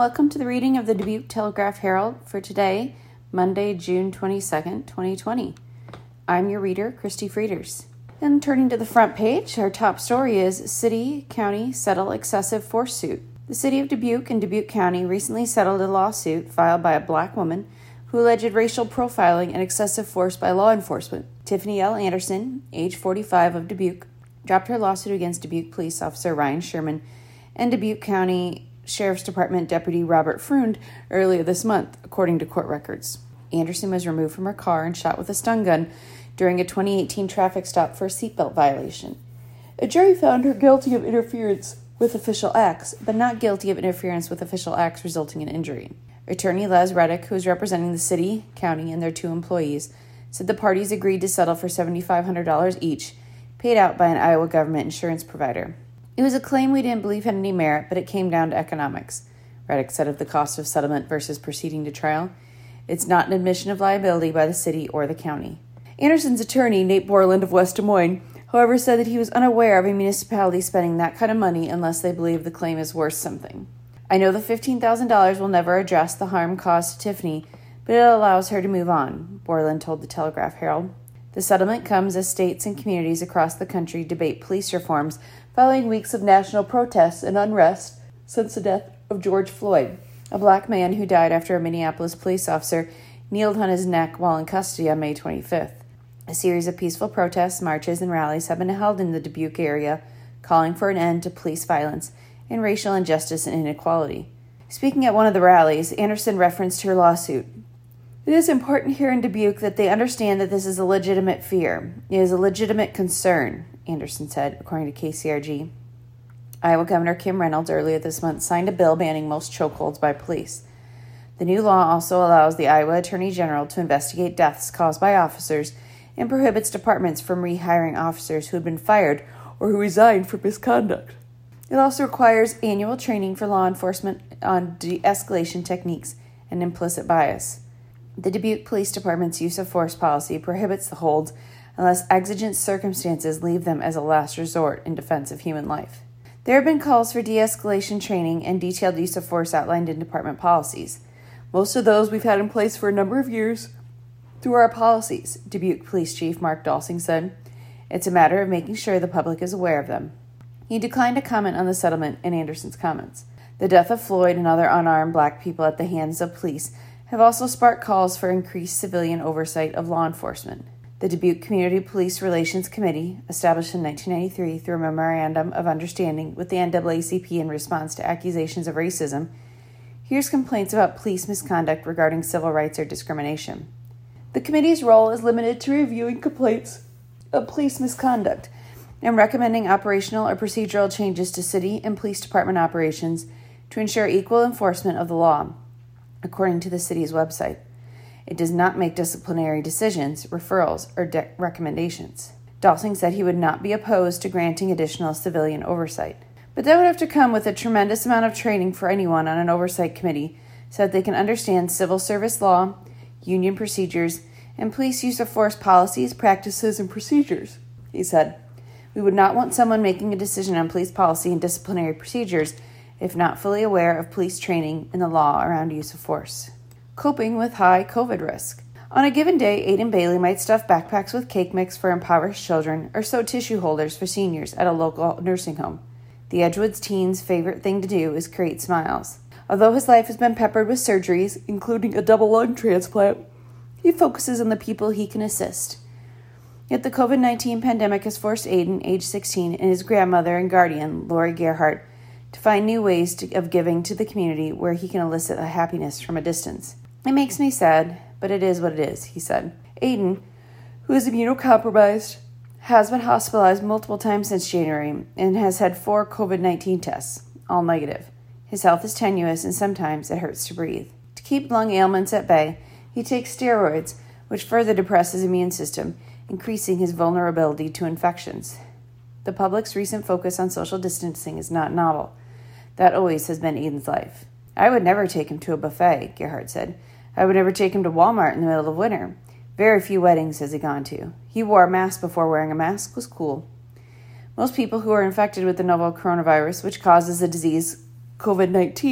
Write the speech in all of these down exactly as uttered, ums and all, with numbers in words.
welcome to the reading of the Dubuque Telegraph-Herald for today, Monday, June twenty-second, twenty twenty. I'm your reader, Christy Frieders. And turning to the front page, our top story is City, County Settle Excessive Force Suit. The City of Dubuque and Dubuque County recently settled a lawsuit filed by a black woman who alleged racial profiling and excessive force by law enforcement. Tiffany L. Anderson, age forty-five, of Dubuque, dropped her lawsuit against Dubuque Police Officer Ryan Sherman and Dubuque County Sheriff's Department Deputy Robert Freund earlier this month, according to court records. Anderson was removed from her car and shot with a stun gun during a twenty eighteen traffic stop for a seatbelt violation. A jury found her guilty of interference with official acts, but not guilty of interference with official acts resulting in injury. Attorney Les Reddick, who is representing the city, county, and their two employees, said the parties agreed to settle for seven thousand five hundred dollars each, paid out by an Iowa government insurance provider. It was a claim we didn't believe had any merit, but it came down to economics. Reddick said of the cost of settlement versus proceeding to trial, it's not an admission of liability by the city or the county. Anderson's attorney, Nate Borland of West Des Moines, however, said that he was unaware of a municipality spending that kind of money unless they believe the claim is worth something. I know the fifteen thousand dollars will never address the harm caused to Tiffany, but it allows her to move on, Borland told the Telegraph-Herald. The settlement comes as states and communities across the country debate police reforms following weeks of national protests and unrest since the death of George Floyd, a black man who died after a Minneapolis police officer kneeled on his neck while in custody on May twenty-fifth. A series of peaceful protests, marches, and rallies have been held in the Dubuque area, calling for an end to police violence and racial injustice and inequality. Speaking at one of the rallies, Anderson referenced her lawsuit. It is important here in Dubuque that they understand that this is a legitimate fear. It is a legitimate concern, Anderson said, according to K C R G. Iowa Governor Kim Reynolds earlier this month signed a bill banning most chokeholds by police. The new law also allows the Iowa Attorney General to investigate deaths caused by officers and prohibits departments from rehiring officers who had been fired or who resigned for misconduct. It also requires annual training for law enforcement on de-escalation techniques and implicit bias. The Dubuque Police Department's use of force policy prohibits the holds unless exigent circumstances leave them as a last resort in defense of human life. There have been calls for de-escalation training and detailed use of force outlined in department policies. Most of those we've had in place for a number of years through our policies, Dubuque Police Chief Mark Dalsing said. It's a matter of making sure the public is aware of them. He declined to comment on the settlement and Anderson's comments. The death of Floyd and other unarmed black people at the hands of police have also sparked calls for increased civilian oversight of law enforcement. The Dubuque Community Police Relations Committee, established in nineteen ninety-three through a memorandum of understanding with the N double A C P in response to accusations of racism, hears complaints about police misconduct regarding civil rights or discrimination. The committee's role is limited to reviewing complaints of police misconduct and recommending operational or procedural changes to city and police department operations to ensure equal enforcement of the law, according to the city's website. It does not make disciplinary decisions, referrals, or de- recommendations. Dalsing said he would not be opposed to granting additional civilian oversight, but that would have to come with a tremendous amount of training for anyone on an oversight committee so that they can understand civil service law, union procedures, and police use of force policies, practices, and procedures, he said. We would not want someone making a decision on police policy and disciplinary procedures if not fully aware of police training and the law around use of force. Coping with high COVID risk. On a given day, Aiden Bailey might stuff backpacks with cake mix for impoverished children or sew tissue holders for seniors at a local nursing home. The Edgewoods teen's favorite thing to do is create smiles. Although his life has been peppered with surgeries, including a double lung transplant, he focuses on the people he can assist. Yet the COVID nineteen pandemic has forced Aiden, age sixteen, and his grandmother and guardian, Lori Gerhardt, to find new ways to, of giving to the community where he can elicit a happiness from a distance. It makes me sad, but it is what it is, he said. Aiden, who is immunocompromised, has been hospitalized multiple times since January and has had four COVID nineteen tests, all negative. His health is tenuous and sometimes it hurts to breathe. To keep lung ailments at bay, he takes steroids, which further depress his immune system, increasing his vulnerability to infections. The public's recent focus on social distancing is not novel. That always has been Aiden's life. I would never take him to a buffet, Gerhardt said. I would never take him to Walmart in the middle of winter. Very few weddings has he gone to. He wore a mask before wearing a mask was cool. Most people who are infected with the novel coronavirus, which causes the disease COVID nineteen,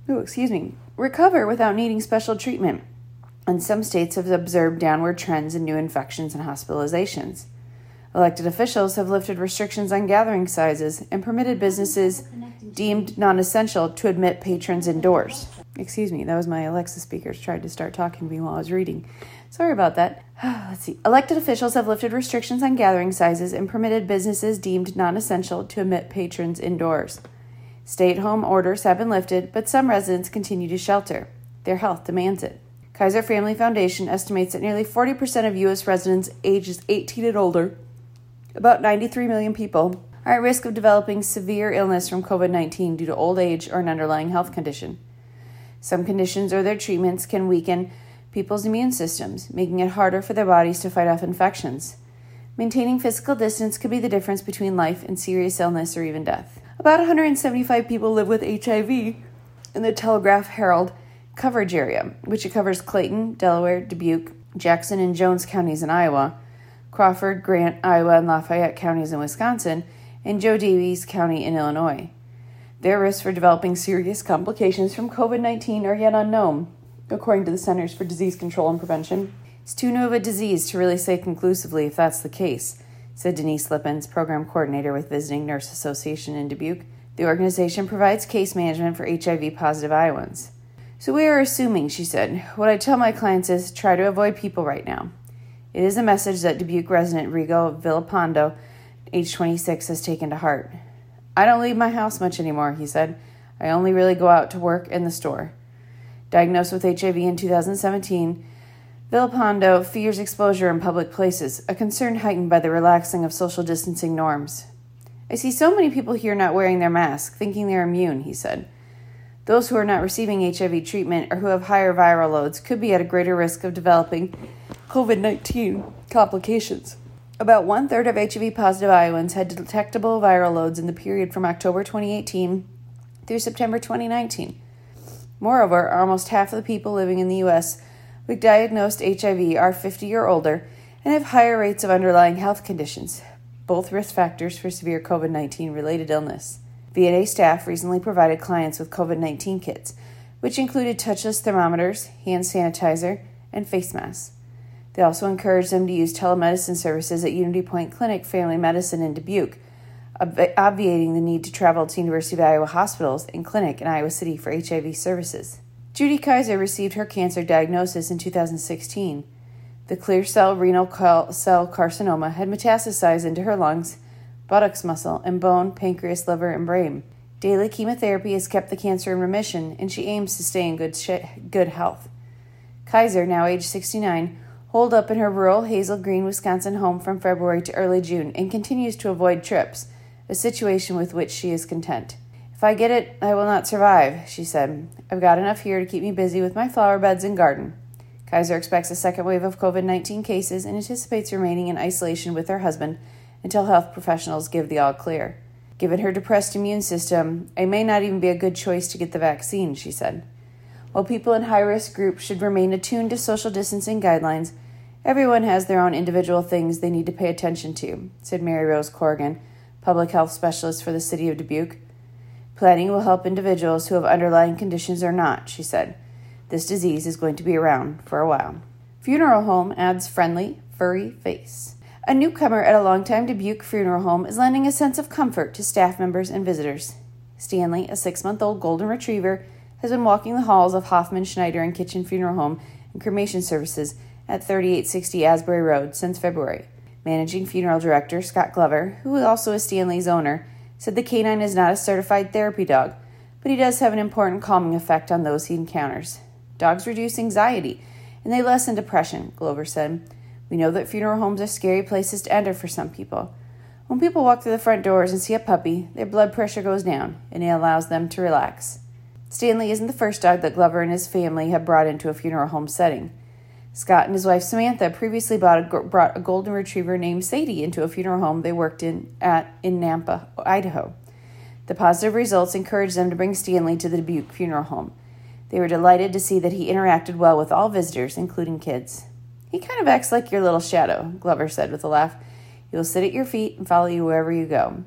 oh, excuse me, recover without needing special treatment, and some states have observed downward trends in new infections and hospitalizations. Elected officials have lifted restrictions on gathering sizes and permitted businesses deemed non-essential to admit patrons indoors. Excuse me, that was my Alexa speakers tried to start talking to me while I was reading. Sorry about that. Let's see. Elected officials have lifted restrictions on gathering sizes and permitted businesses deemed non-essential to admit patrons indoors. Stay-at-home orders have been lifted, but some residents continue to shelter. Their health demands it. Kaiser Family Foundation estimates that nearly forty percent of U S residents ages eighteen and older, about ninety-three million people, are at risk of developing severe illness from covid nineteen due to old age or an underlying health condition. Some conditions or their treatments can weaken people's immune systems, making it harder for their bodies to fight off infections. Maintaining physical distance could be the difference between life and serious illness or even death. About one hundred seventy-five people live with H I V in the Telegraph Herald coverage area, which it covers Clayton, Delaware, Dubuque, Jackson and Jones counties in Iowa, Crawford, Grant, Iowa, and Lafayette counties in Wisconsin, and Joe Davies County in Illinois. Their risks for developing serious complications from covid nineteen are yet unknown, according to the Centers for Disease Control and Prevention. It's too new of a disease to really say conclusively if that's the case, said Denise Lippens, program coordinator with Visiting Nurse Association in Dubuque. The organization provides case management for H I V-positive Iowans. So we are assuming, she said. What I tell my clients is try to avoid people right now. It is a message that Dubuque resident Rigo Villapando, age twenty-six, has taken to heart. I don't leave my house much anymore, he said. I only really go out to work in the store. Diagnosed with H I V in two thousand seventeen, Villapando fears exposure in public places, a concern heightened by the relaxing of social distancing norms. I see so many people here not wearing their mask, thinking they're immune, he said. Those who are not receiving H I V treatment or who have higher viral loads could be at a greater risk of developing covid nineteen complications. About one-third of H I V-positive Iowans had detectable viral loads in the period from October twenty eighteen through September twenty nineteen. Moreover, almost half of the people living in the U S with diagnosed H I V are fifty or older and have higher rates of underlying health conditions, both risk factors for severe covid nineteen related illness. V N A staff recently provided clients with covid nineteen kits, which included touchless thermometers, hand sanitizer, and face masks. They also encouraged them to use telemedicine services at Unity Point Clinic Family Medicine in Dubuque, ob- obviating the need to travel to University of Iowa hospitals and clinic in Iowa City for H I V services. Judy Kaiser received her cancer diagnosis in two thousand sixteen. The clear cell renal cell carcinoma had metastasized into her lungs, buttocks muscle, and bone, pancreas, liver, and brain. Daily chemotherapy has kept the cancer in remission, and she aims to stay in good sh- good health. Kaiser, now age sixty-nine, holed up in her rural Hazel Green, Wisconsin home from February to early June and continues to avoid trips, a situation with which she is content. If I get it, I will not survive, she said. I've got enough here to keep me busy with my flower beds and garden. Kaiser expects a second wave of covid nineteen cases and anticipates remaining in isolation with her husband until health professionals give the all clear. Given her depressed immune system, it may not even be a good choice to get the vaccine, she said. While people in high-risk groups should remain attuned to social distancing guidelines, everyone has their own individual things they need to pay attention to, said Mary Rose Corrigan, public health specialist for the city of Dubuque. Planning will help individuals who have underlying conditions or not, she said. This disease is going to be around for a while. Funeral home adds friendly, furry face. A newcomer at a longtime Dubuque funeral home is lending a sense of comfort to staff members and visitors. Stanley, a six-month-old golden retriever, has been walking the halls of Hoffman, Schneider, and Kitchen Funeral Home and Cremation Services at thirty-eight sixty Asbury Road since February. Managing funeral director Scott Glover, who also is Stanley's owner, said the canine is not a certified therapy dog, but he does have an important calming effect on those he encounters. Dogs reduce anxiety, and they lessen depression, Glover said. We know that funeral homes are scary places to enter for some people. When people walk through the front doors and see a puppy, their blood pressure goes down, and it allows them to relax. Stanley isn't the first dog that Glover and his family have brought into a funeral home setting. Scott and his wife Samantha previously bought a, brought a golden retriever named Sadie into a funeral home they worked in at in Nampa, Idaho. The positive results encouraged them to bring Stanley to the Dubuque Funeral Home. They were delighted to see that he interacted well with all visitors, including kids. He kind of acts like your little shadow, Glover said with a laugh. He will sit at your feet and follow you wherever you go.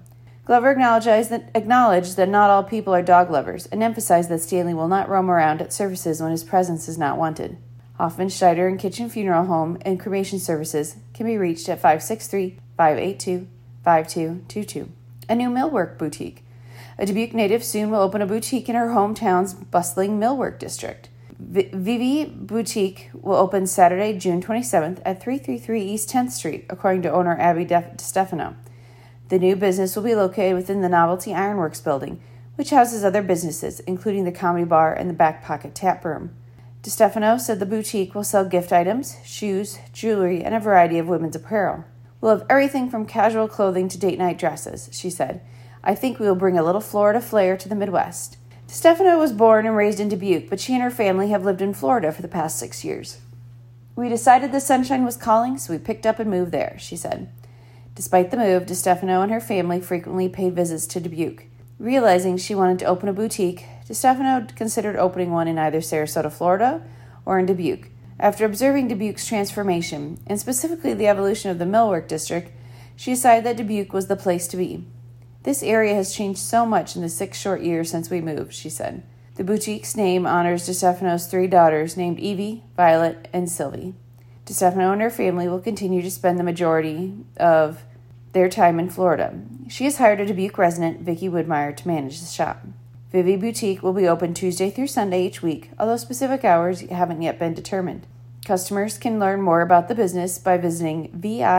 Glover acknowledged that, acknowledged that not all people are dog lovers and emphasized that Stanley will not roam around at services when his presence is not wanted. Hoffman, Schneider, and Kitchen Funeral Home and Cremation Services can be reached at five six three, five eight two, five two two two. A new millwork boutique. A Dubuque native soon will open a boutique in her hometown's bustling millwork district. V- Vivi Boutique will open Saturday, June twenty-seventh at three thirty-three East tenth Street, according to owner Abby DeStefano. The new business will be located within the Novelty Ironworks building, which houses other businesses, including the Comedy Bar and the Back Pocket Tap Room. DeStefano said the boutique will sell gift items, shoes, jewelry, and a variety of women's apparel. We'll have everything from casual clothing to date night dresses, she said. I think we will bring a little Florida flair to the Midwest. DeStefano was born and raised in Dubuque, but she and her family have lived in Florida for the past six years. We decided the sunshine was calling, so we picked up and moved there, she said. Despite the move, DeStefano and her family frequently paid visits to Dubuque. Realizing she wanted to open a boutique, DeStefano considered opening one in either Sarasota, Florida, or in Dubuque. After observing Dubuque's transformation, and specifically the evolution of the millwork district, she decided that Dubuque was the place to be. This area has changed so much in the six short years since we moved, she said. The boutique's name honors DeStefano's three daughters named Evie, Violet, and Sylvie. DeStefano and her family will continue to spend the majority of their time in Florida. She has hired a Dubuque resident, Vicki Woodmeyer, to manage the shop. Vivi Boutique will be open Tuesday through Sunday each week, although specific hours haven't yet been determined. Customers can learn more about the business by visiting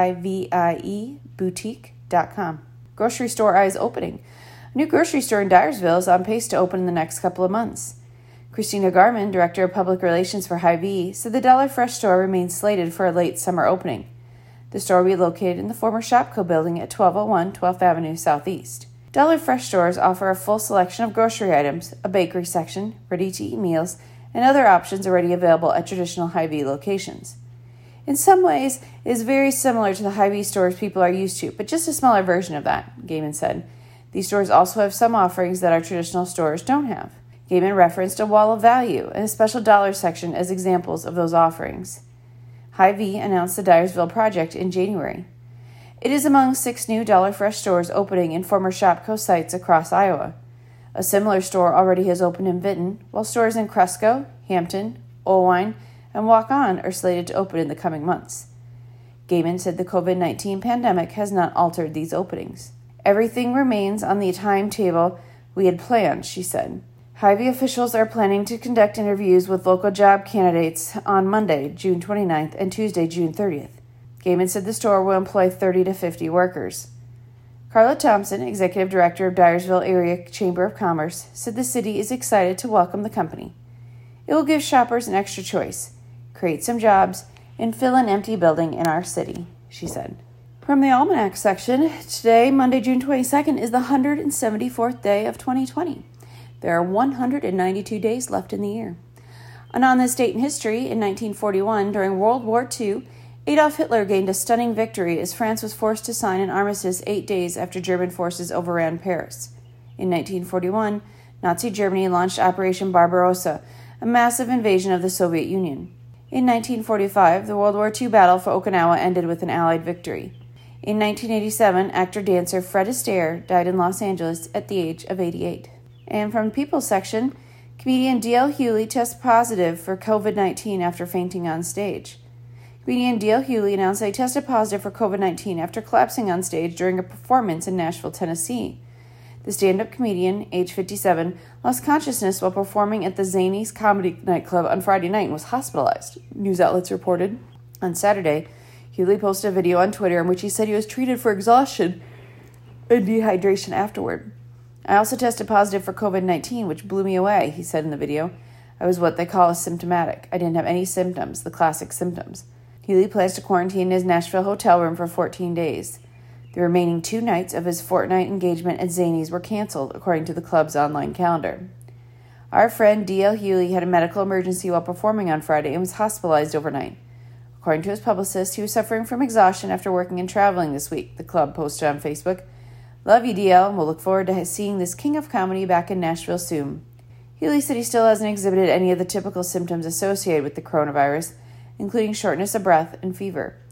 vie boutique dot com. Grocery store eyes opening. A new grocery store in Dyersville is on pace to open in the next couple of months. Christina Garman, Director of Public Relations for Hy-Vee, said the Dollar Fresh store remains slated for a late summer opening. The store will be located in the former Shopco building at twelve oh one twelfth Avenue Southeast. Dollar Fresh stores offer a full selection of grocery items, a bakery section, ready-to-eat meals, and other options already available at traditional Hy-Vee locations. In some ways, it is very similar to the Hy-Vee stores people are used to, but just a smaller version of that, Gaiman said. These stores also have some offerings that our traditional stores don't have. Gaiman referenced a wall of value and a special dollar section as examples of those offerings. Hy-Vee announced the Dyersville project in January. It is among six new Dollar Fresh stores opening in former Shopco sites across Iowa. A similar store already has opened in Vinton, while stores in Cresco, Hampton, Olwine, and Walk-On are slated to open in the coming months. Gaiman said the covid nineteen pandemic has not altered these openings. Everything remains on the timetable we had planned, she said. Hy-Vee officials are planning to conduct interviews with local job candidates on Monday, June twenty-ninth, and Tuesday, June thirtieth. Gaiman said the store will employ thirty to fifty workers. Carla Thompson, Executive Director of Dyersville Area Chamber of Commerce, said the city is excited to welcome the company. It will give shoppers an extra choice, create some jobs, and fill an empty building in our city, she said. From the Almanac section, today, Monday, June twenty-second, is the one hundred seventy-fourth day of twenty twenty. There are one hundred ninety-two days left in the year. And on this date in history, in nineteen forty-one, during World War Two, Adolf Hitler gained a stunning victory as France was forced to sign an armistice eight days after German forces overran Paris. In nineteen forty-one, Nazi Germany launched Operation Barbarossa, a massive invasion of the Soviet Union. In nineteen forty-five, the World War Two battle for Okinawa ended with an Allied victory. In nineteen eighty-seven, actor-dancer Fred Astaire died in Los Angeles at the age of eighty-eight. And from the People section, comedian D L Hewley tests positive for covid nineteen after fainting on stage. Comedian D L Hewley announced that he tested positive for covid nineteen after collapsing on stage during a performance in Nashville, Tennessee. The stand-up comedian, age fifty-seven, lost consciousness while performing at the Zanies Comedy nightclub on Friday night and was hospitalized, news outlets reported. On Saturday, Hewley posted a video on Twitter in which he said he was treated for exhaustion and dehydration afterward. I also tested positive for covid nineteen, which blew me away, he said in the video. I was what they call asymptomatic. I didn't have any symptoms, the classic symptoms. Hewley plans to quarantine in his Nashville hotel room for fourteen days. The remaining two nights of his fortnight engagement at Zanies were canceled, according to the club's online calendar. Our friend D L Hewley had a medical emergency while performing on Friday and was hospitalized overnight. According to his publicist, he was suffering from exhaustion after working and traveling this week, the club posted on Facebook. Love you, D L, and we'll look forward to seeing this king of comedy back in Nashville soon. Hewley said he still hasn't exhibited any of the typical symptoms associated with the coronavirus, including shortness of breath and fever.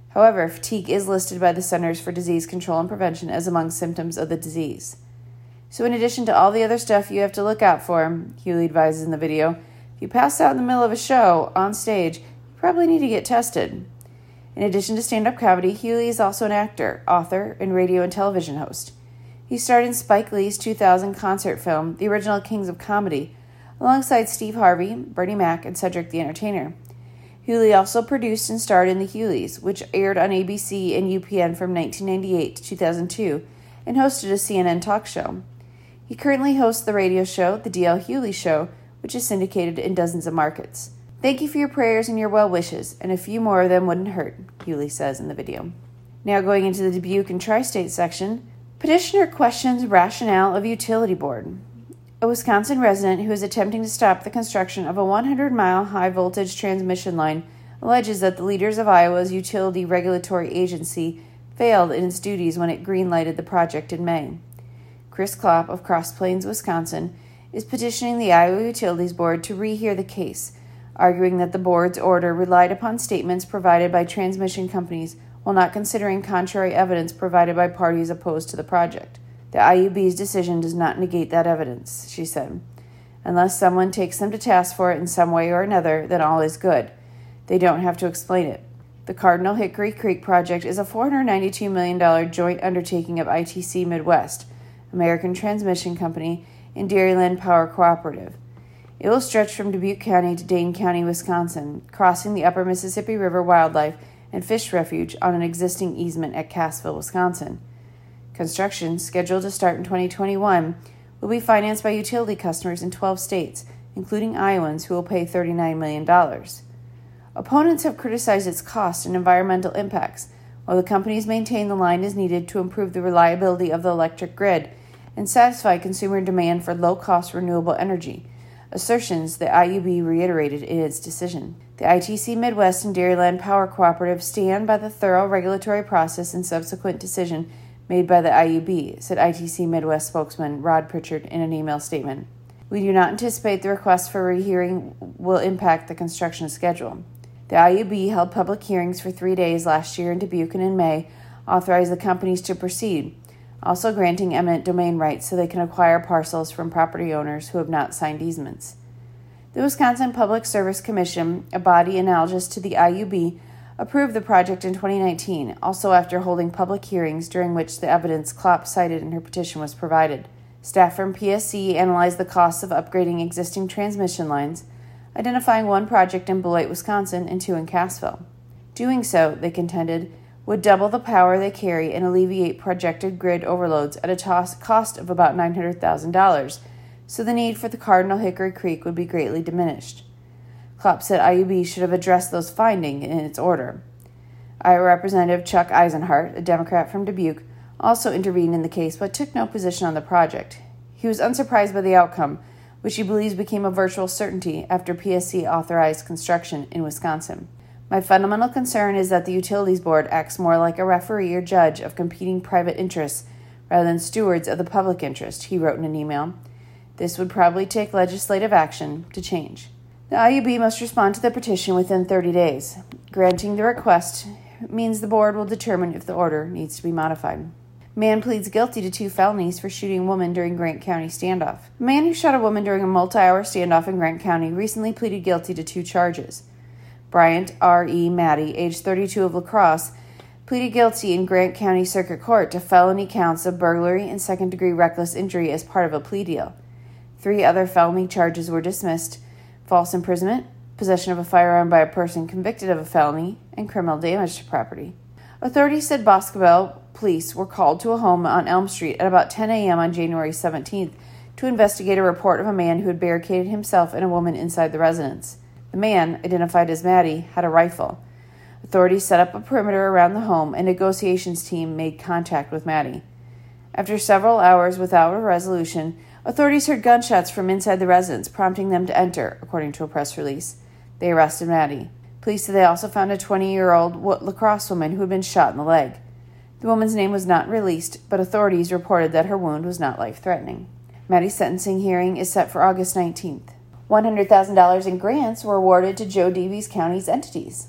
However, fatigue is listed by the Centers for Disease Control and Prevention as among symptoms of the disease. So in addition to all the other stuff you have to look out for, Hewley advises in the video, if you pass out in the middle of a show on stage, you probably need to get tested. In addition to stand-up comedy, Hewley is also an actor, author, and radio and television host. He starred in Spike Lee's two thousand concert film, The Original Kings of Comedy, alongside Steve Harvey, Bernie Mac, and Cedric the Entertainer. Hewley also produced and starred in The Hewleys, which aired on A B C and U P N from nineteen ninety-eight to two thousand two, and hosted a C N N talk show. He currently hosts the radio show, The D L Hewley Show, which is syndicated in dozens of markets. Thank you for your prayers and your well wishes, and a few more of them wouldn't hurt, Hewley says in the video. Now going into the Dubuque and Tri-State section, petitioner questions rationale of utility board. A Wisconsin resident who is attempting to stop the construction of a one hundred mile high-voltage transmission line alleges that the leaders of Iowa's utility regulatory agency failed in its duties when it green-lighted the project in May. Chris Klopp of Cross Plains, Wisconsin, is petitioning the Iowa Utilities Board to rehear the case, arguing that the board's order relied upon statements provided by transmission companies while not considering contrary evidence provided by parties opposed to the project. The I U B's decision does not negate that evidence, she said. Unless someone takes them to task for it in some way or another, then all is good. They don't have to explain it. The Cardinal Hickory Creek project is a four hundred ninety-two million dollars joint undertaking of I T C Midwest, American Transmission Company, and Dairyland Power Cooperative. It will stretch from Dubuque County to Dane County, Wisconsin, crossing the upper Mississippi River Wildlife and Fish Refuge on an existing easement at Cassville, Wisconsin. Construction, scheduled to start in twenty twenty-one, will be financed by utility customers in twelve states, including Iowans, who will pay thirty-nine million dollars. Opponents have criticized its cost and environmental impacts, while the companies maintain the line is needed to improve the reliability of the electric grid and satisfy consumer demand for low-cost renewable energy, assertions the I U B reiterated in its decision. The I T C Midwest and Dairyland Power Cooperative stand by the thorough regulatory process and subsequent decision made by the I U B, said I T C Midwest spokesman Rod Pritchard in an email statement. We do not anticipate the request for rehearing will impact the construction schedule. The I U B held public hearings for three days last year in Dubuque and in May, authorized the companies to proceed, also granting eminent domain rights so they can acquire parcels from property owners who have not signed easements. The Wisconsin Public Service Commission, a body analogous to the I U B, approved the project in twenty nineteen, also after holding public hearings during which the evidence Klopp cited in her petition was provided. Staff from P S C analyzed the costs of upgrading existing transmission lines, identifying one project in Beloit, Wisconsin, and two in Cassville. Doing so, they contended, would double the power they carry and alleviate projected grid overloads at a tos- cost of about nine hundred thousand dollars, so the need for the Cardinal Hickory Creek would be greatly diminished. Klopp said I U B should have addressed those findings in its order. Iowa Representative Chuck Eisenhart, a Democrat from Dubuque, also intervened in the case but took no position on the project. He was unsurprised by the outcome, which he believes became a virtual certainty after P S C authorized construction in Wisconsin. My fundamental concern is that the Utilities Board acts more like a referee or judge of competing private interests rather than stewards of the public interest, he wrote in an email. This would probably take legislative action to change. The I U B must respond to the petition within thirty days. Granting the request means the board will determine if the order needs to be modified. Man pleads guilty to two felonies for shooting a woman during Grant County standoff. A man who shot a woman during a multi-hour standoff in Grant County recently pleaded guilty to two charges. Bryant R E. Maddie, age thirty-two, of La Crosse, pleaded guilty in Grant County Circuit Court to felony counts of burglary and second-degree reckless injury as part of a plea deal. Three other felony charges were dismissed: false imprisonment, possession of a firearm by a person convicted of a felony, and criminal damage to property. Authorities said Boscobel police were called to a home on Elm Street at about ten a.m. on January seventeenth to investigate a report of a man who had barricaded himself and a woman inside the residence. The man, identified as Maddie, had a rifle. Authorities set up a perimeter around the home, and a negotiations team made contact with Maddie. After several hours without a resolution, authorities heard gunshots from inside the residence, prompting them to enter, according to a press release. They arrested Maddie. Police said they also found a twenty-year-old La Crosse woman who had been shot in the leg. The woman's name was not released, but authorities reported that her wound was not life-threatening. Maddie's sentencing hearing is set for August nineteenth. one hundred thousand dollars in grants were awarded to Joe Davies County's entities.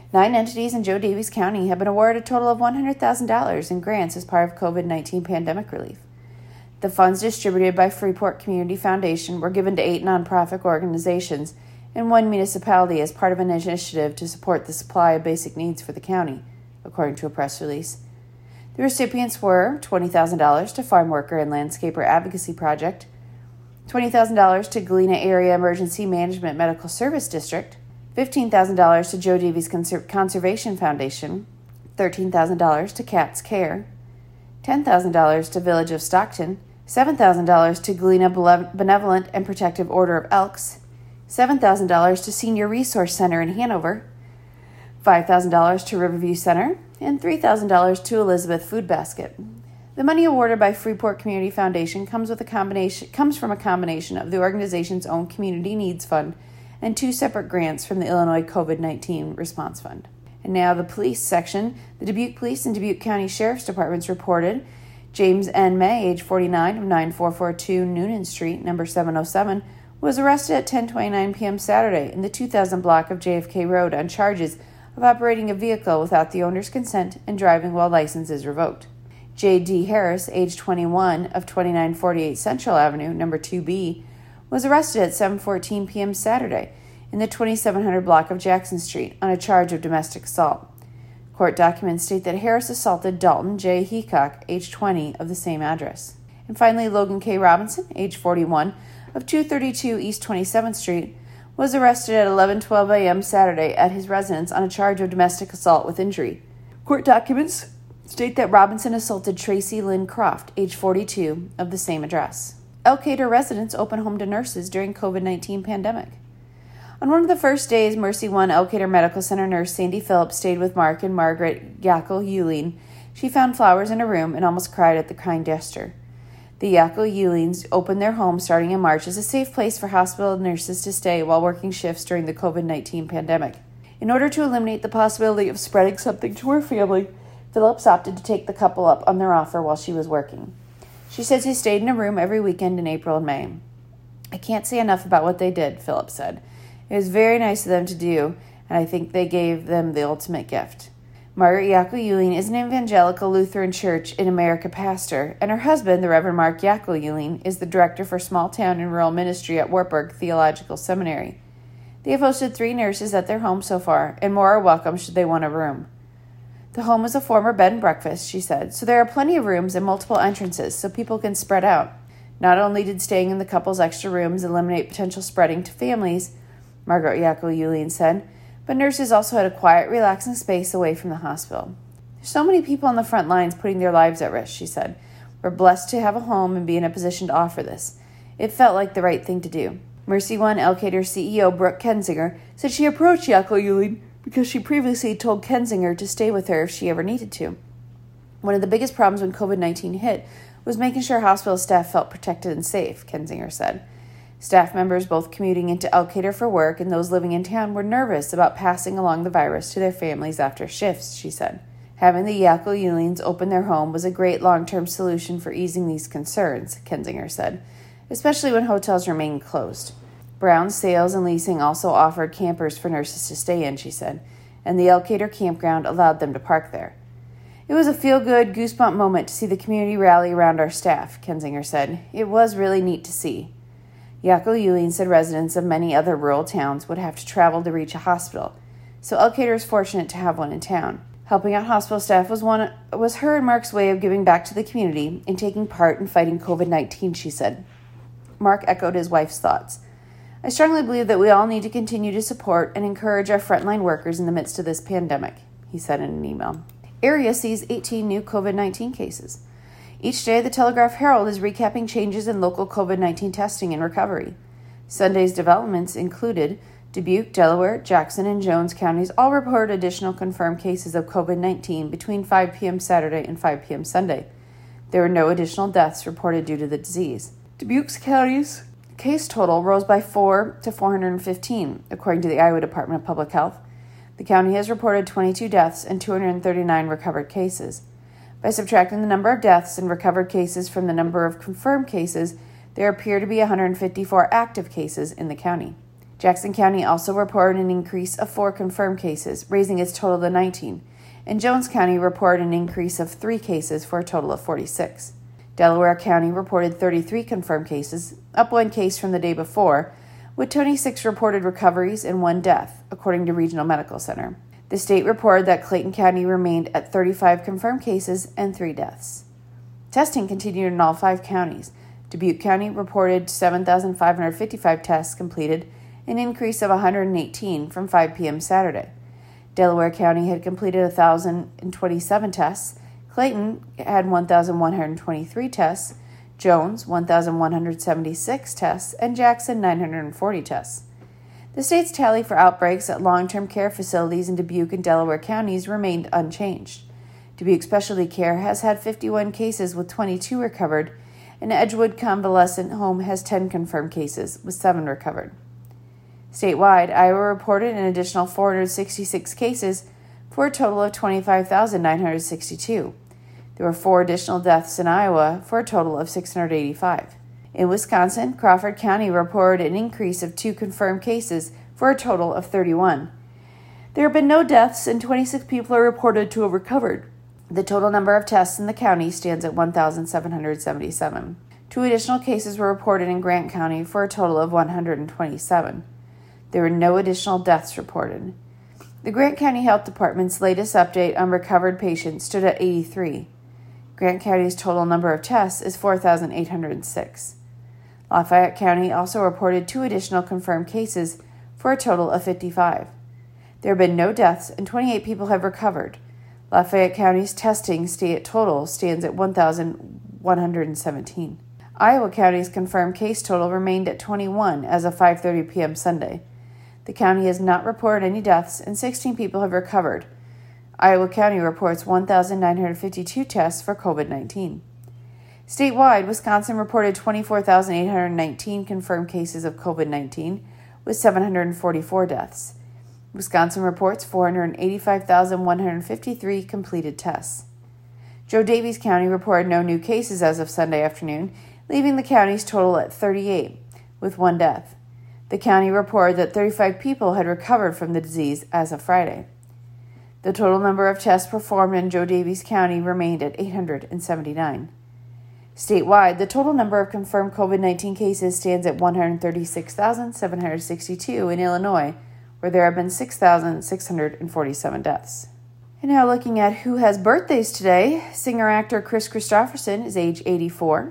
Nine entities in Joe Daviess County have been awarded a total of one hundred thousand dollars in grants as part of COVID nineteen pandemic relief. The funds distributed by Freeport Community Foundation were given to eight nonprofit organizations and one municipality as part of an initiative to support the supply of basic needs for the county, according to a press release. The recipients were twenty thousand dollars to Farm Worker and Landscaper Advocacy Project, twenty thousand dollars to Galena Area Emergency Management Medical Service District, fifteen thousand dollars to Joe Daviess Conser- Conservation Foundation, thirteen thousand dollars to Cats Care, ten thousand dollars to Village of Stockton, seven thousand dollars to Galena Benevolent and Protective Order of Elks, seven thousand dollars to Senior Resource Center in Hanover, five thousand dollars to Riverview Center, and three thousand dollars to Elizabeth Food Basket. The money awarded by Freeport Community Foundation comes with a combination comes from a combination of the organization's own Community Needs Fund and two separate grants from the Illinois COVID nineteen Response Fund. And now the police section. The Dubuque Police and Dubuque County Sheriff's Departments reported James N. May, age forty-nine, of nine four four two Noonan Street, number seven oh seven, was arrested at ten twenty-nine p.m. Saturday in the two thousand block of J F K Road on charges of operating a vehicle without the owner's consent and driving while license is revoked. J D. Harris, age twenty-one, of twenty-nine forty-eight Central Avenue, number two B, was arrested at seven fourteen p.m. Saturday in the twenty-seven hundred block of Jackson Street on a charge of domestic assault. Court documents state that Harris assaulted Dalton J. Heacock, age twenty, of the same address. And finally, Logan K. Robinson, age forty-one, of two thirty-two East twenty-seventh Street, was arrested at eleven twelve a.m. Saturday at his residence on a charge of domestic assault with injury. Court documents state that Robinson assaulted Tracy Lynn Croft, age forty-two, of the same address. Elkader residents open home to nurses during COVID nineteen pandemic. On one of the first days, Mercy One Elkader Medical Center nurse Sandy Phillips stayed with Mark and Margaret Yackel-Euling. She found flowers in her room and almost cried at the kind gesture. The Yackel-Eulings opened their home starting in March as a safe place for hospital nurses to stay while working shifts during the COVID nineteen pandemic. In order to eliminate the possibility of spreading something to her family, Phillips opted to take the couple up on their offer while she was working. She says he stayed in a room every weekend in April and May. "I can't say enough about what they did," Phillips said. "It was very nice of them to do, and I think they gave them the ultimate gift." Margaret Yackel-Euling is an evangelical Lutheran Church in America pastor, and her husband, the Reverend Mark Yackel-Euling, is the director for small town and rural ministry at Wartburg Theological Seminary. They have hosted three nurses at their home so far, and more are welcome should they want a room. "The home is a former bed and breakfast," she said, "so there are plenty of rooms and multiple entrances so people can spread out. Not only did staying in the couple's extra rooms eliminate potential spreading to families," Margaret Yackel-Euling said, "but nurses also had a quiet, relaxing space away from the hospital. There's so many people on the front lines putting their lives at risk," she said. "We're blessed to have a home and be in a position to offer this. It felt like the right thing to do." Mercy One Elkader C E O Brooke Kensinger said she approached Yackel-Euling because she previously told Kensinger to stay with her if she ever needed to. "One of the biggest problems when COVID nineteen hit was making sure hospital staff felt protected and safe," Kensinger said. Staff members both commuting into Elkader for work and those living in town were nervous about passing along the virus to their families after shifts, she said. Having the Yackel-Eulings open their home was a great long-term solution for easing these concerns, Kensinger said, especially when hotels remain closed. Brown Sales and Leasing also offered campers for nurses to stay in, she said, and the Elkader campground allowed them to park there. "It was a feel-good, goosebump moment to see the community rally around our staff," Kensinger said. "It was really neat to see." Yackel-Euling said residents of many other rural towns would have to travel to reach a hospital, so Elkader is fortunate to have one in town. Helping out hospital staff was one was her and Mark's way of giving back to the community and taking part in fighting COVID nineteen, she said. Mark echoed his wife's thoughts. "I strongly believe that we all need to continue to support and encourage our frontline workers in the midst of this pandemic," he said in an email. Area sees eighteen new COVID nineteen cases. Each day, the Telegraph Herald is recapping changes in local COVID nineteen testing and recovery. Sunday's developments included Dubuque, Delaware, Jackson, and Jones counties all report additional confirmed cases of COVID nineteen between five p.m. Saturday and five p.m. Sunday. There were no additional deaths reported due to the disease. Dubuque's county's case total rose by four to four hundred fifteen, according to the Iowa Department of Public Health. The county has reported twenty-two deaths and two hundred thirty-nine recovered cases. By subtracting the number of deaths and recovered cases from the number of confirmed cases, there appear to be one hundred fifty-four active cases in the county. Jackson County also reported an increase of four confirmed cases, raising its total to nineteen, and Jones County reported an increase of three cases for a total of forty-six. Delaware County reported thirty-three confirmed cases, up one case from the day before, with twenty-six reported recoveries and one death, according to Regional Medical Center. The state reported that Clayton County remained at thirty-five confirmed cases and three deaths. Testing continued in all five counties. Dubuque County reported seven thousand five hundred fifty-five tests completed, an increase of one hundred eighteen from five p.m. Saturday. Delaware County had completed one thousand twenty-seven tests, Clayton had one thousand one hundred twenty-three tests, Jones one thousand one hundred seventy-six tests, and Jackson nine hundred forty tests. The state's tally for outbreaks at long-term care facilities in Dubuque and Delaware counties remained unchanged. Dubuque Specialty Care has had fifty-one cases with twenty-two recovered, and Edgewood Convalescent Home has ten confirmed cases with seven recovered. Statewide, Iowa reported an additional four hundred sixty-six cases for a total of twenty-five thousand nine hundred sixty-two. There were four additional deaths in Iowa for a total of six hundred eighty-five. In Wisconsin, Crawford County reported an increase of two confirmed cases for a total of thirty-one. There have been no deaths and twenty-six people are reported to have recovered. The total number of tests in the county stands at one thousand seven hundred seventy-seven. Two additional cases were reported in Grant County for a total of one hundred twenty-seven. There were no additional deaths reported. The Grant County Health Department's latest update on recovered patients stood at eighty-three. Grant County's total number of tests is four thousand eight hundred six. Lafayette County also reported two additional confirmed cases for a total of fifty-five. There have been no deaths and twenty-eight people have recovered. Lafayette County's testing state total stands at one thousand one hundred seventeen. Iowa County's confirmed case total remained at twenty-one as of five thirty p.m. Sunday. The county has not reported any deaths and sixteen people have recovered. Iowa County reports one thousand nine hundred fifty-two tests for covid nineteen. Statewide, Wisconsin reported twenty-four thousand eight hundred nineteen confirmed cases of covid nineteen, with seven hundred forty-four deaths. Wisconsin reports four hundred eighty-five thousand one hundred fifty-three completed tests. Joe Daviess County reported no new cases as of Sunday afternoon, leaving the county's total at thirty-eight, with one death. The county reported that thirty-five people had recovered from the disease as of Friday. The total number of tests performed in Joe Daviess County remained at eight hundred seventy-nine. Statewide, the total number of confirmed covid nineteen cases stands at one hundred thirty-six thousand seven hundred sixty-two in Illinois, where there have been six thousand six hundred forty-seven deaths. And now looking at who has birthdays today, singer-actor Kris Kristofferson is age eighty-four.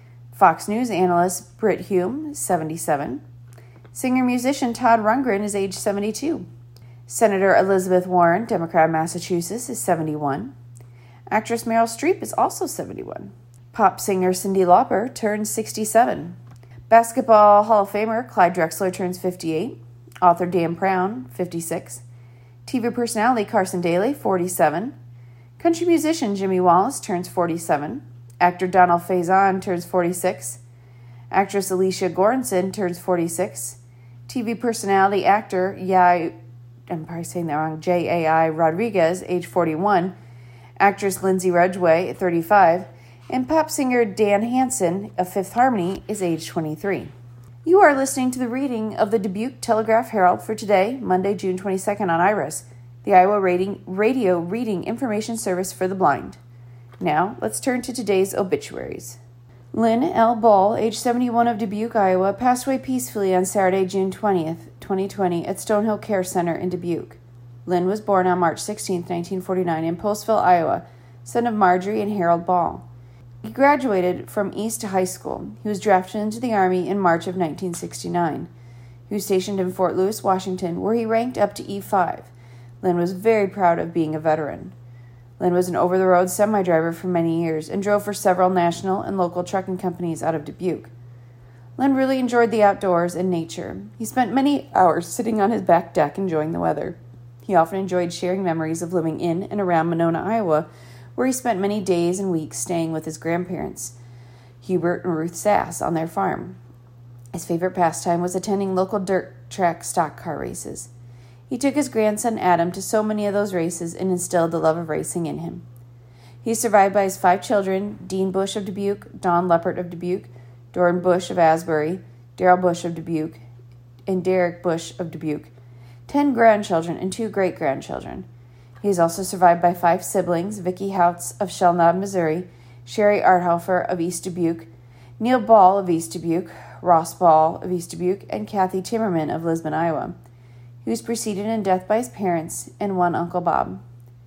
Fox News analyst Brit Hume, seventy-seven. Singer-musician Todd Rundgren is age seventy-two. Senator Elizabeth Warren, Democrat of Massachusetts, is seventy-one. Actress Meryl Streep is also seventy-one. Pop singer Cyndi Lauper turns sixty-seven. Basketball Hall of Famer Clyde Drexler turns fifty-eight. Author Dan Brown, fifty-six. T V personality Carson Daly, forty-seven. Country musician Jimmy Wallace turns forty-seven. Actor Donald Faison turns forty-six. Actress Alicia Goranson turns forty-six. T V personality actor Yai, I'm probably saying that wrong, J A I Rodriguez, age forty-one. Actress Lindsay Ridgway, thirty-five. And pop singer Dan Hansen of Fifth Harmony is age twenty-three. You are listening to the reading of the Dubuque Telegraph-Herald for today, Monday, June twenty-second on IRIS, the Iowa Rating, Radio Reading Information Service for the Blind. Now, let's turn to today's obituaries. Lynn L. Ball, age seventy-one, of Dubuque, Iowa, passed away peacefully on Saturday, June twentieth, twenty twenty, at Stonehill Care Center in Dubuque. Lynn was born on March sixteenth, nineteen forty-nine, in Postville, Iowa, son of Marjorie and Harold Ball. He graduated from East High School. He was drafted into the Army in March of nineteen sixty-nine. He was stationed in Fort Lewis, Washington, where he ranked up to E five. Lynn was very proud of being a veteran. Lynn was an over-the-road semi-driver for many years and drove for several national and local trucking companies out of Dubuque. Lynn really enjoyed the outdoors and nature. He spent many hours sitting on his back deck enjoying the weather. He often enjoyed sharing memories of living in and around Monona, Iowa, where he spent many days and weeks staying with his grandparents, Hubert and Ruth Sass, on their farm. His favorite pastime was attending local dirt track stock car races. He took his grandson Adam to so many of those races and instilled the love of racing in him. He is survived by his five children, Dean Bush of Dubuque, Dawn Leppert of Dubuque, Doran Bush of Asbury, Darrell Bush of Dubuque, and Derek Bush of Dubuque, ten grandchildren, and two great-grandchildren. He is also survived by five siblings, Vicki Houts of Shellnod, Missouri, Sherry Arthofer of East Dubuque, Neil Ball of East Dubuque, Ross Ball of East Dubuque, and Kathy Timmerman of Lisbon, Iowa. He was preceded in death by his parents and one Uncle Bob.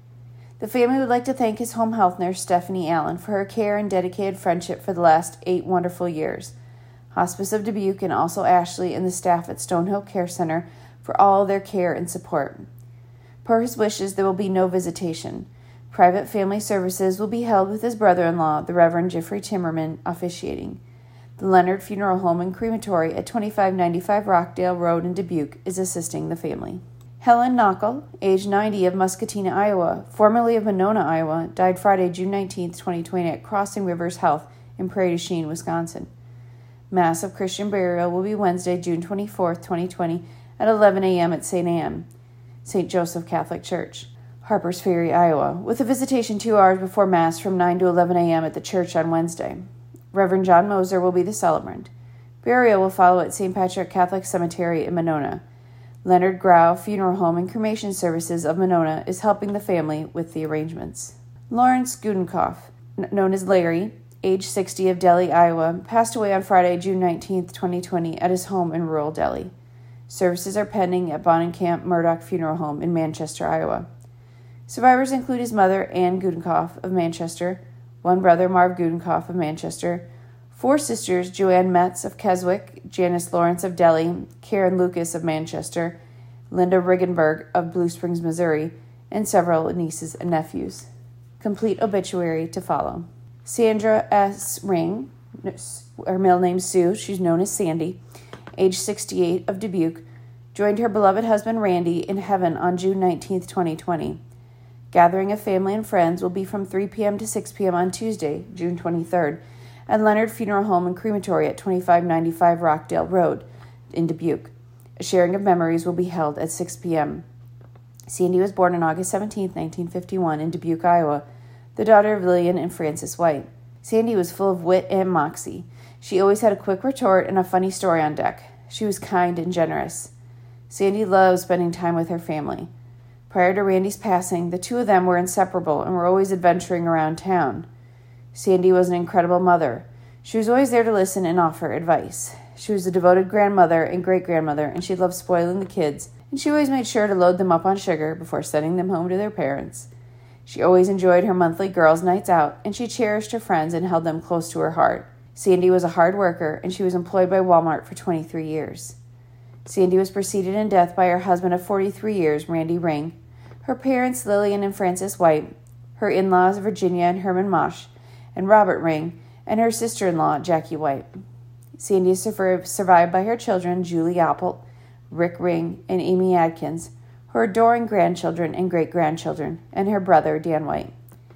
The family would like to thank his home health nurse, Stephanie Allen, for her care and dedicated friendship for the last eight wonderful years. Hospice of Dubuque and also Ashley and the staff at Stonehill Care Center for all their care and support. Per his wishes, there will be no visitation. Private family services will be held with his brother-in-law, the Reverend Jeffrey Timmerman, officiating. The Leonard Funeral Home and Crematory at twenty-five ninety-five Rockdale Road in Dubuque is assisting the family. Helen Knockel, age ninety, of Muscatina, Iowa, formerly of Monona, Iowa, died Friday, June nineteenth, twenty twenty at Crossing Rivers Health in Prairie du Chien, Wisconsin. Mass of Christian burial will be Wednesday, June twenty-fourth, twenty twenty at eleven a.m. at Saint Anne, Saint Joseph Catholic Church, Harpers Ferry, Iowa, with a visitation two hours before Mass from nine to eleven a.m. at the church on Wednesday. Reverend John Moser will be the celebrant. Burial will follow at Saint Patrick Catholic Cemetery in Monona. Leonard Grau Funeral Home and Cremation Services of Monona is helping the family with the arrangements. Lawrence Gudenkoff, n- known as Larry, age sixty, of Delhi, Iowa, passed away on Friday, June nineteenth, twenty twenty at his home in rural Delhi. Services are pending at Bonenkamp Murdoch Funeral Home in Manchester, Iowa. Survivors include his mother, Anne Gudenkoff of Manchester, one brother, Marv Gudenkoff of Manchester, four sisters, Joanne Metz of Keswick, Janice Lawrence of Delhi, Karen Lucas of Manchester, Linda Riggenberg of Blue Springs, Missouri, and several nieces and nephews. Complete obituary to follow. Sandra S. Ring, her middle name Sue, she's known as Sandy, age sixty-eight, of Dubuque, joined her beloved husband Randy in heaven on June nineteenth, twenty twenty. Gathering of family and friends will be from three p.m. to six p.m. on Tuesday, June twenty-third, at Leonard Funeral Home and Crematory at twenty-five ninety-five Rockdale Road in Dubuque. A sharing of memories will be held at six p.m. Sandy was born on August seventeenth, nineteen fifty-one in Dubuque, Iowa, the daughter of Lillian and Francis White. Sandy was full of wit and moxie. She always had a quick retort and a funny story on deck. She was kind and generous. Sandy loved spending time with her family. Prior to Randy's passing, the two of them were inseparable and were always adventuring around town. Sandy was an incredible mother. She was always there to listen and offer advice. She was a devoted grandmother and great-grandmother, and she loved spoiling the kids, and she always made sure to load them up on sugar before sending them home to their parents. She always enjoyed her monthly girls' nights out, and she cherished her friends and held them close to her heart. Sandy was a hard worker, and she was employed by Walmart for twenty-three years. Sandy was preceded in death by her husband of forty-three years, Randy Ring, her parents, Lillian and Francis White, her in-laws, Virginia and Herman Mosh, and Robert Ring, and her sister-in-law, Jackie White. Sandy is survived by her children, Julie Appelt, Rick Ring, and Amy Adkins, her adoring grandchildren and great-grandchildren, and her brother, Dan White.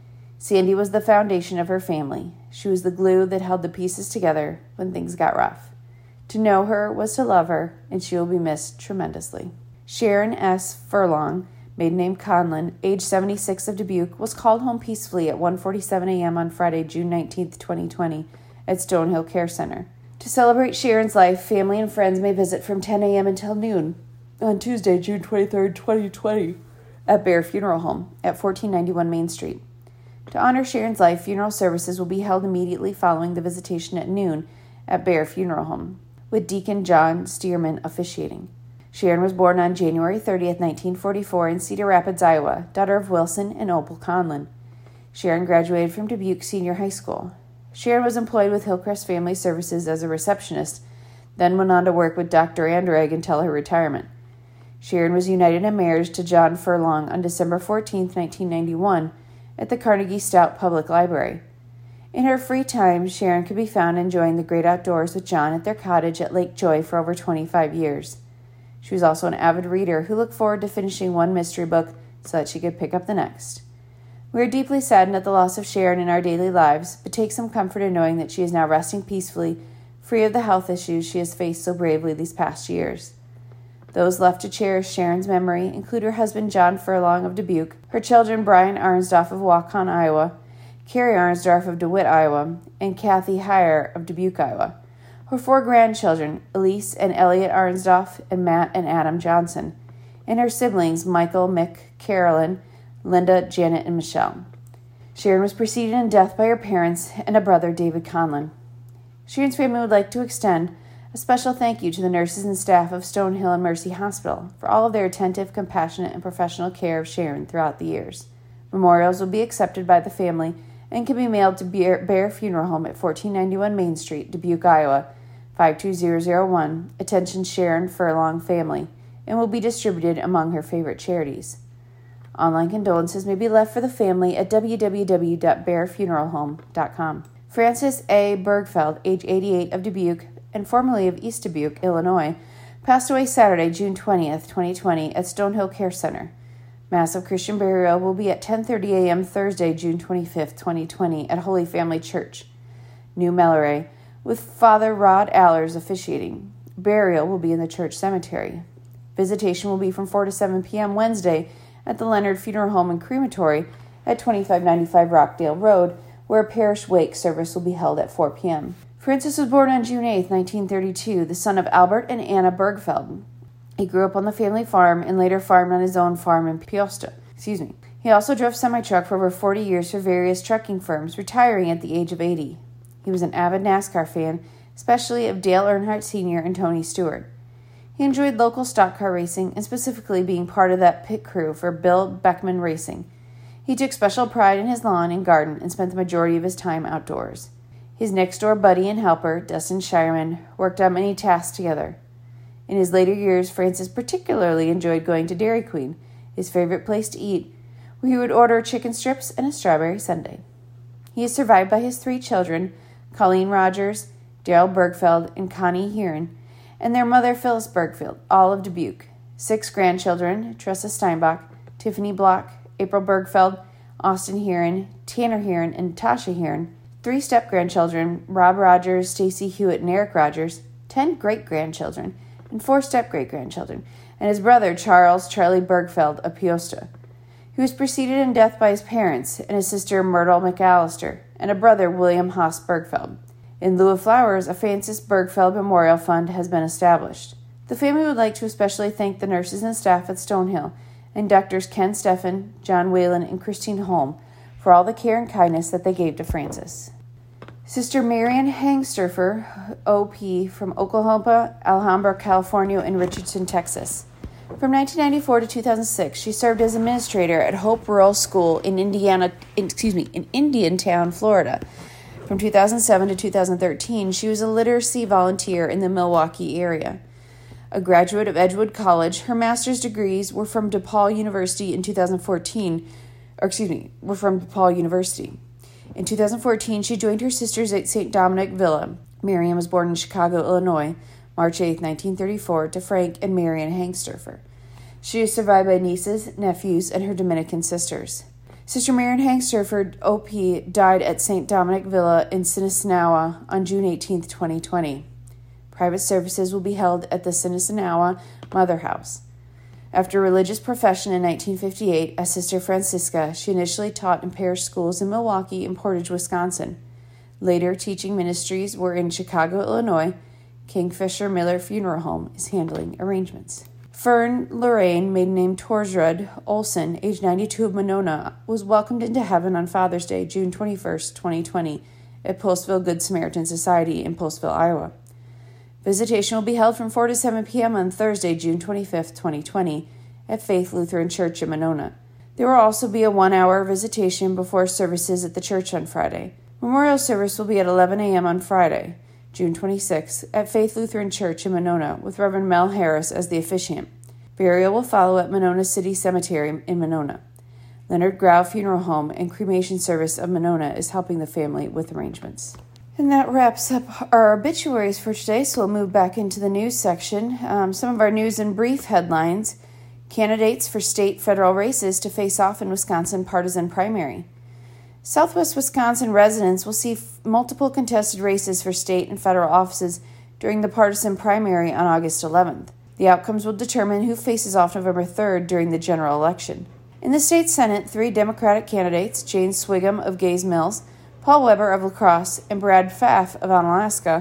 Sandy was the foundation of her family. She was the glue that held the pieces together when things got rough. To know her was to love her, and she will be missed tremendously. Sharon S. Furlong, maiden name Conlon, age seventy-six, of Dubuque, was called home peacefully at one forty-seven a.m. on Friday, June nineteenth, twenty twenty, at Stonehill Care Center. To celebrate Sharon's life, family and friends may visit from ten a.m. until noon on Tuesday, June twenty-third, twenty twenty, at Bear Funeral Home at fourteen ninety-one Main Street. To honor Sharon's life, funeral services will be held immediately following the visitation at noon at Bear Funeral Home, with Deacon John Stearman officiating. Sharon was born on January thirtieth, nineteen forty-four in Cedar Rapids, Iowa, daughter of Wilson and Opal Conlon. Sharon graduated from Dubuque Senior High School. Sharon was employed with Hillcrest Family Services as a receptionist, then went on to work with Doctor Andrag until her retirement. Sharon was united in marriage to John Furlong on December fourteenth, nineteen ninety-one, at the Carnegie Stout Public Library. In her free time, Sharon could be found enjoying the great outdoors with John at their cottage at Lake Joy for over twenty-five years. She was also an avid reader who looked forward to finishing one mystery book so that she could pick up the next. We are deeply saddened at the loss of Sharon in our daily lives, but take some comfort in knowing that she is now resting peacefully, free of the health issues she has faced so bravely these past years. Those left to cherish Sharon's memory include her husband John Furlong of Dubuque, her children Brian Arnsdorf of Waukon, Iowa, Carrie Arnsdorf of DeWitt, Iowa, and Kathy Heyer of Dubuque, Iowa. her four grandchildren, Elise and Elliot Arnsdorf and Matt and Adam Johnson, and her siblings, Michael, Mick, Carolyn, Linda, Janet, and Michelle. Sharon was preceded in death by her parents and a brother, David Conlon. Sharon's family would like to extend a special thank you to the nurses and staff of Stonehill and Mercy Hospital for all of their attentive, compassionate, and professional care of Sharon throughout the years. Memorials will be accepted by the family and can be mailed to Bear, Bear Funeral Home at fourteen ninety-one Main Street, Dubuque, Iowa, five two zero zero one. Attention Sharon Furlong family, and will be distributed among her favorite charities. Online condolences may be left for the family at w w w dot bear funeral home dot com. Francis A. Bergfeld, age eighty-eight, of Dubuque and formerly of East Dubuque, Illinois, passed away Saturday, June twentieth, twenty twenty, at Stonehill Care Center. Mass of Christian burial will be at ten thirty a.m. Thursday, June twenty-fifth, twenty twenty, at Holy Family Church, New Melleray, with Father Rod Allers officiating. Burial will be in the church cemetery. Visitation will be from four to seven p.m. Wednesday at the Leonard Funeral Home and Crematory at twenty-five ninety-five Rockdale Road, where a parish wake service will be held at four p.m. Francis was born on June eighth, nineteen thirty-two, the son of Albert and Anna Bergfeld. He grew up on the family farm and later farmed on his own farm in Peosta. Excuse me. He also drove semi-truck for over forty years for various trucking firms, retiring at the age of eighty. He was an avid NASCAR fan, especially of Dale Earnhardt Senior and Tony Stewart. He enjoyed local stock car racing and specifically being part of that pit crew for Bill Beckman Racing. He took special pride in his lawn and garden and spent the majority of his time outdoors. His next-door buddy and helper, Dustin Shireman, worked on many tasks together. In his later years, Francis particularly enjoyed going to Dairy Queen, his favorite place to eat, where he would order chicken strips and a strawberry sundae. He is survived by his three children, Colleen Rogers, Daryl Bergfeld, and Connie Heron, and their mother, Phyllis Bergfeld, all of Dubuque. Six grandchildren, Tressa Steinbach, Tiffany Block, April Bergfeld, Austin Heron, Tanner Heron, and Tasha Heron. Three step-grandchildren, Rob Rogers, Stacy Hewitt, and Eric Rogers. Ten great-grandchildren, and four step-great-grandchildren, and his brother, Charles Charlie Bergfeld of Peosta. He was preceded in death by his parents and his sister, Myrtle McAllister, and a brother, William Haas Bergfeld. In lieu of flowers, a Francis Bergfeld Memorial Fund has been established. The family would like to especially thank the nurses and staff at Stonehill and Doctors Ken Steffen, John Whalen, and Christine Holm for all the care and kindness that they gave to Francis. Sister Marian Hangsturfer, O P, from Oklahoma, Alhambra, California, and Richardson, Texas. From nineteen ninety-four to two thousand six, she served as administrator at Hope Rural School in Indiana, in, excuse me, in Indiantown, Florida. From two thousand seven to two thousand thirteen, she was a literacy volunteer in the Milwaukee area. A graduate of Edgewood College, her master's degrees were from DePaul University in two thousand fourteen, or excuse me, were from DePaul University. In two thousand fourteen, she joined her sisters at Saint Dominic Villa. Miriam was born in Chicago, Illinois, March eighth, nineteen thirty-four, to Frank and Marian Hangsturfer. She is survived by nieces, nephews, and her Dominican sisters. Sister Marian Hangsturfer, O P, died at Saint Dominic Villa in Sinisinawa on June eighteenth, twenty twenty. Private services will be held at the Sinisinawa Mother House. After a religious profession in nineteen fifty-eight as Sister Francisca, she initially taught in parish schools in Milwaukee and Portage, Wisconsin. Later, teaching ministries were in Chicago, Illinois. Kingfisher Miller Funeral Home is handling arrangements. Fern Lorraine, maiden name Torsrud Olson, age ninety-two, of Monona, was welcomed into heaven on Father's Day, June twenty-first, twenty twenty, at Postville Good Samaritan Society in Postville, Iowa. Visitation will be held from four to seven p.m. on Thursday, June twenty-fifth, twenty twenty, at Faith Lutheran Church in Monona. There will also be a one-hour visitation before services at the church on Friday. Memorial service will be at eleven a.m. on Friday, June twenty-sixth, at Faith Lutheran Church in Monona, with Reverend Mel Harris as the officiant. Burial will follow at Monona City Cemetery in Monona. Leonard Grau Funeral Home and Cremation Service of Monona is helping the family with arrangements. And that wraps up our obituaries for today, so we'll move back into the news section. Um, some of our news and brief headlines. Candidates for state federal races to face off in Wisconsin partisan primary. Southwest Wisconsin residents will see f- multiple contested races for state and federal offices during the partisan primary on August eleventh. The outcomes will determine who faces off November third during the general election. In the state Senate, three Democratic candidates, Jane Swigum of Gays Mills, Paul Weber of La Crosse, and Brad Pfaff of Onalaska,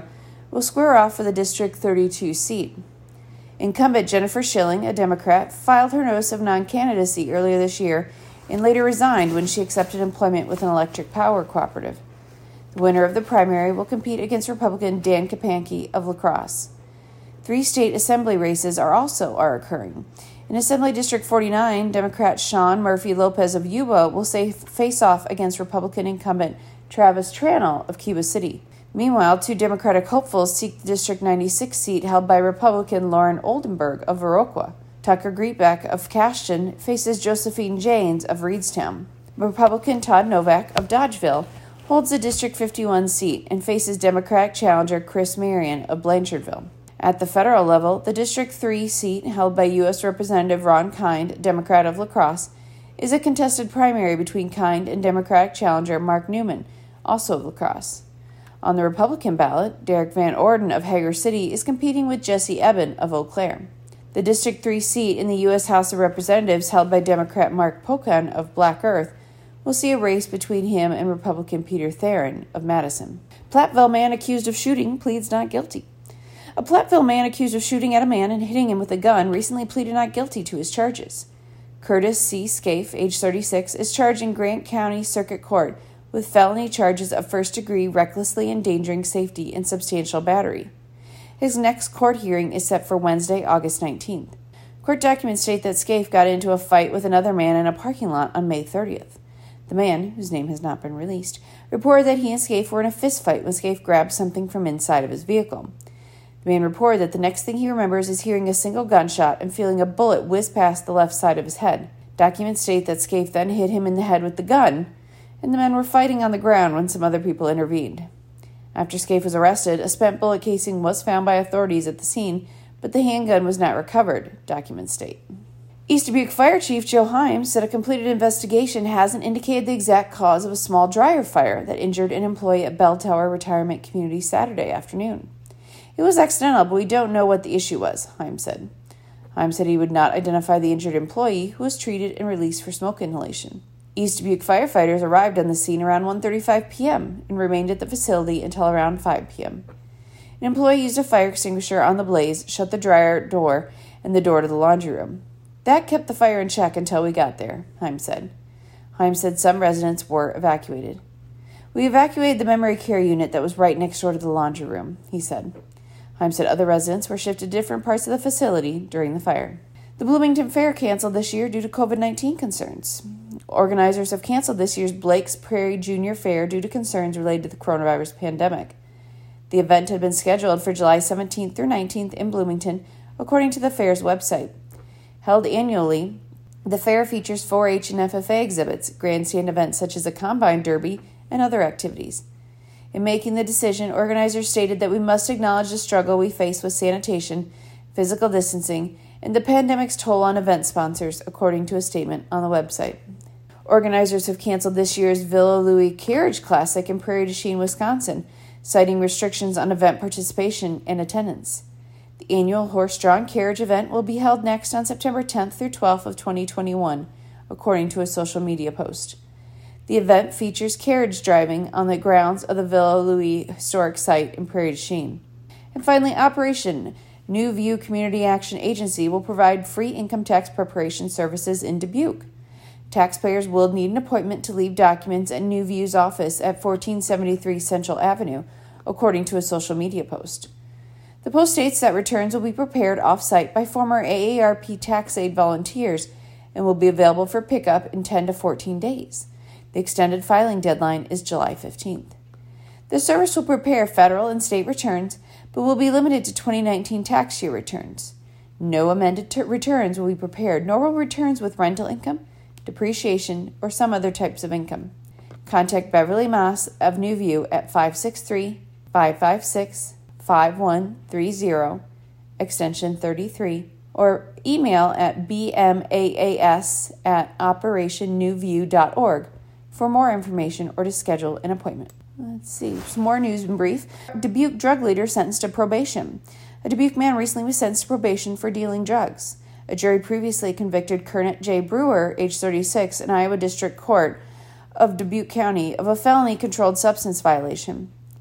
will square off for the District thirty-two seat. Incumbent Jennifer Schilling, a Democrat, filed her notice of non-candidacy earlier this year and later resigned when she accepted employment with an electric power cooperative. The winner of the primary will compete against Republican Dan Kapanke of La Crosse. Three state assembly races are also are occurring. In Assembly District forty-nine, Democrat Sean Murphy Lopez of Yuba will say, face off against Republican incumbent Travis Tranel of Cuba City. Meanwhile, two Democratic hopefuls seek the District ninety-six seat held by Republican Lauren Oldenburg of Viroqua. Tucker Greatback of Cashton faces Josephine Janes of Reedstown. Republican Todd Novak of Dodgeville holds the District fifty-one seat and faces Democratic challenger Chris Marion of Blanchardville. At the federal level, the District three seat held by U S Representative Ron Kind, Democrat of La Crosse, is a contested primary between Kind and Democratic challenger Mark Newman, also of La Crosse. On the Republican ballot, Derek Van Orden of Hager City is competing with Jesse Eben of Eau Claire. The District three seat in the U S House of Representatives held by Democrat Mark Pocan of Black Earth will see a race between him and Republican Peter Theron of Madison. Platteville man accused of shooting pleads not guilty. A Platteville man accused of shooting at a man and hitting him with a gun recently pleaded not guilty to his charges. Curtis C. Scaife, age thirty-six, is charged in Grant County Circuit Court with felony charges of first-degree recklessly endangering safety and substantial battery. His next court hearing is set for Wednesday, August nineteenth. Court documents state that Scaife got into a fight with another man in a parking lot on May thirtieth. The man, whose name has not been released, reported that he and Scaife were in a fist fight when Scaife grabbed something from inside of his vehicle. The man reported that the next thing he remembers is hearing a single gunshot and feeling a bullet whiz past the left side of his head. Documents state that Scaife then hit him in the head with the gun, and the men were fighting on the ground when some other people intervened. After Scaife was arrested, a spent bullet casing was found by authorities at the scene, but the handgun was not recovered, documents state. East Dubuque Fire Chief Joe Himes said a completed investigation hasn't indicated the exact cause of a small dryer fire that injured an employee at Bell Tower Retirement Community Saturday afternoon. It was accidental, but we don't know what the issue was, Himes said. Himes said he would not identify the injured employee, who was treated and released for smoke inhalation. East Dubuque firefighters arrived on the scene around one thirty-five p.m. and remained at the facility until around five p.m. An employee used a fire extinguisher on the blaze, shut the dryer door and the door to the laundry room. That kept the fire in check until we got there, Himes said. Himes said some residents were evacuated. We evacuated the memory care unit that was right next door to the laundry room, he said. Himes said other residents were shifted to different parts of the facility during the fire. The Bloomington Fair canceled this year due to covid nineteen concerns. Organizers have canceled this year's Blake's Prairie Junior Fair due to concerns related to the coronavirus pandemic. The event had been scheduled for July seventeenth through nineteenth in Bloomington, according to the fair's website. Held annually, the fair features four H and F F A exhibits, grandstand events such as a combine derby, and other activities. In making the decision, organizers stated that we must acknowledge the struggle we face with sanitation, physical distancing, and the pandemic's toll on event sponsors, according to a statement on the website. Organizers have canceled this year's Villa Louie Carriage Classic in Prairie du Chien, Wisconsin, citing restrictions on event participation and attendance. The annual horse-drawn carriage event will be held next on September tenth through twelfth of twenty twenty-one, according to a social media post. The event features carriage driving on the grounds of the Villa Louie Historic Site in Prairie du Chien. And finally, Operation New View Community Action Agency will provide free income tax preparation services in Dubuque. Taxpayers will need an appointment to leave documents at New View's office at fourteen seventy-three Central Avenue, according to a social media post. The post states that returns will be prepared off-site by former A A R P tax aid volunteers and will be available for pickup in ten to fourteen days. The extended filing deadline is July fifteenth. The service will prepare federal and state returns, but will be limited to twenty nineteen tax year returns. No amended t- returns will be prepared, nor will returns with rental income, depreciation, or some other types of income. Contact Beverly Moss of New View at five six three, five five six, five one three zero, extension thirty-three, or email at b m a a s at operation new view dot org for more information or to schedule an appointment. Let's see, some more news in brief. Dubuque drug leader sentenced to probation. A Dubuque man recently was sentenced to probation for dealing drugs. A jury previously convicted Kernet J. Brewer, age thirty-six, in Iowa District Court of Dubuque County of a felony controlled substance violation.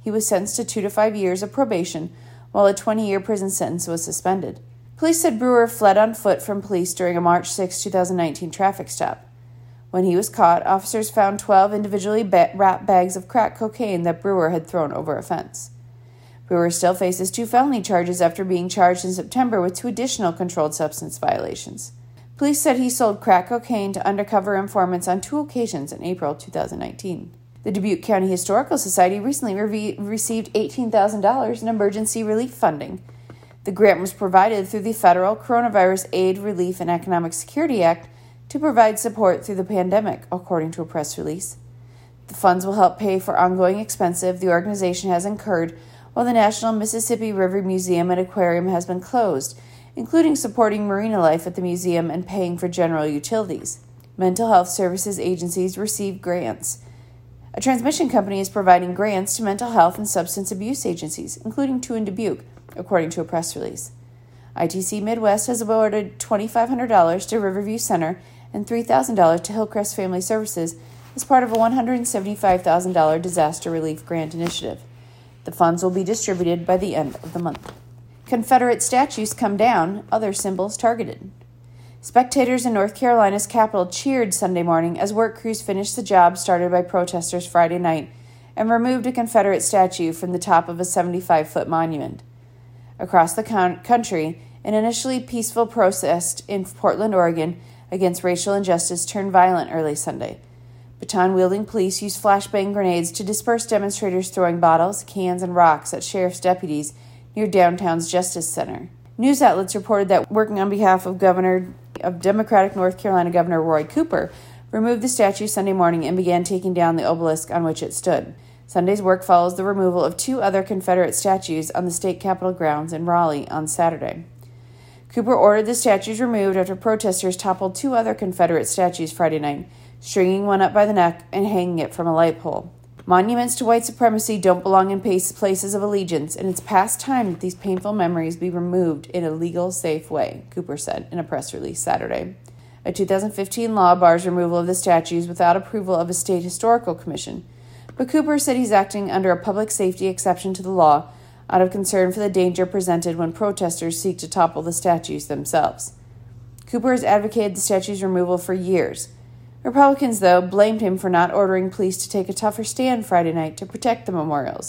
He was sentenced to two to five years of probation, while a twenty-year prison sentence was suspended. Police said Brewer fled on foot from police during a March sixth, twenty nineteen traffic stop. When he was caught, officers found twelve individually wrapped bags of crack cocaine that Brewer had thrown over a fence. Brewer still faces two felony charges after being charged in September with two additional controlled substance violations. Police said he sold crack cocaine to undercover informants on two occasions in April twenty nineteen. The Dubuque County Historical Society recently re- received eighteen thousand dollars in emergency relief funding. The grant was provided through the Federal Coronavirus Aid, Relief, and Economic Security Act to provide support through the pandemic, according to a press release. The funds will help pay for ongoing expenses the organization has incurred while the National Mississippi River Museum and Aquarium has been closed, including supporting marina life at the museum and paying for general utilities. Mental health services agencies receive grants. A transmission company is providing grants to mental health and substance abuse agencies, including two in Dubuque, according to a press release. I T C Midwest has awarded two thousand five hundred dollars to Riverview Center and three thousand dollars to Hillcrest Family Services as part of a one hundred seventy-five thousand dollars disaster relief grant initiative. The funds will be distributed by the end of the month. Confederate statues come down, other symbols targeted. Spectators in North Carolina's capital cheered Sunday morning as work crews finished the job started by protesters Friday night and removed a Confederate statue from the top of a seventy-five-foot monument. Across the con- country, an initially peaceful protest in Portland, Oregon, against racial injustice turned violent early Sunday. Baton-wielding police used flashbang grenades to disperse demonstrators throwing bottles, cans, and rocks at sheriff's deputies near downtown's Justice Center. News outlets reported that working on behalf of Governor of Democratic North Carolina Governor Roy Cooper removed the statue Sunday morning and began taking down the obelisk on which it stood. Sunday's work follows the removal of two other Confederate statues on the state capitol grounds in Raleigh on Saturday. Cooper ordered the statues removed after protesters toppled two other Confederate statues Friday night, stringing one up by the neck and hanging it from a light pole. Monuments to white supremacy don't belong in places of allegiance, and it's past time that these painful memories be removed in a legal, safe way, Cooper said in a press release Saturday. A two thousand fifteen law bars removal of the statues without approval of a state historical commission, but Cooper said he's acting under a public safety exception to the law out of concern for the danger presented when protesters seek to topple the statues themselves. Cooper has advocated the statue's removal for years. Republicans, though, blamed him for not ordering police to take a tougher stand Friday night to protect the memorials.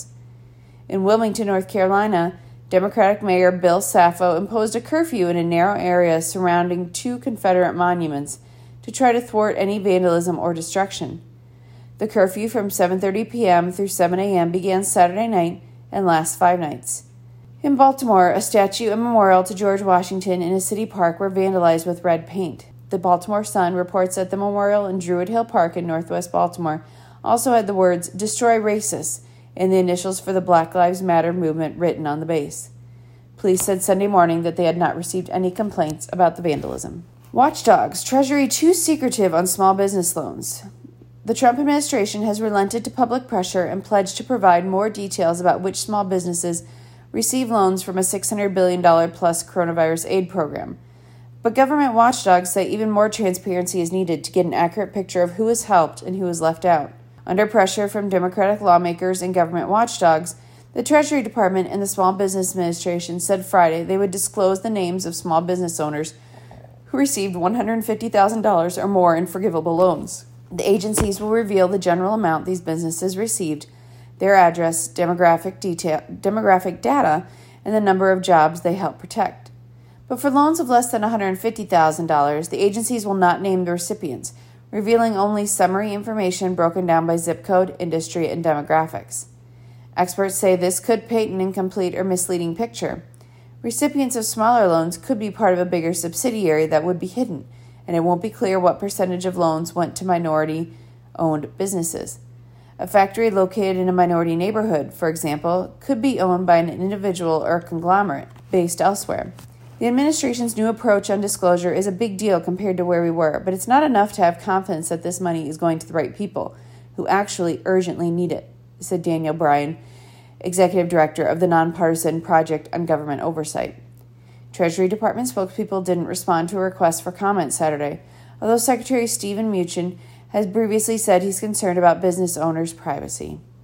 In Wilmington, North Carolina, Democratic Mayor Bill Saffo imposed a curfew in a narrow area surrounding two Confederate monuments to try to thwart any vandalism or destruction. The curfew from seven thirty p.m. through seven a.m. began Saturday night and lasts five nights. In Baltimore, a statue and memorial to George Washington in a city park were vandalized with red paint. The Baltimore Sun reports that the memorial in Druid Hill Park in northwest Baltimore also had the words, "Destroy Racists," and the initials for the Black Lives Matter movement written on the base. Police said Sunday morning that they had not received any complaints about the vandalism. Watchdogs, Treasury too secretive on small business loans. The Trump administration has relented to public pressure and pledged to provide more details about which small businesses receive loans from a six hundred billion dollars plus coronavirus aid program. But government watchdogs say even more transparency is needed to get an accurate picture of who is helped and who is left out. Under pressure from Democratic lawmakers and government watchdogs, the Treasury Department and the Small Business Administration said Friday they would disclose the names of small business owners who received one hundred fifty thousand dollars or more in forgivable loans. The agencies will reveal the general amount these businesses received, their address, demographic detail, demographic data, and the number of jobs they help protect. But for loans of less than one hundred fifty thousand dollars, the agencies will not name the recipients, revealing only summary information broken down by zip code, industry, and demographics. Experts say this could paint an incomplete or misleading picture. Recipients of smaller loans could be part of a bigger subsidiary that would be hidden, and it won't be clear what percentage of loans went to minority-owned businesses. A factory located in a minority neighborhood, for example, could be owned by an individual or a conglomerate based elsewhere. The administration's new approach on disclosure is a big deal compared to where we were, but it's not enough to have confidence that this money is going to the right people who actually urgently need it, said Daniel Bryan, executive director of the nonpartisan Project on Government Oversight. Treasury Department spokespeople didn't respond to a request for comment Saturday, although Secretary Stephen Mnuchin has previously said he's concerned about business owners' privacy.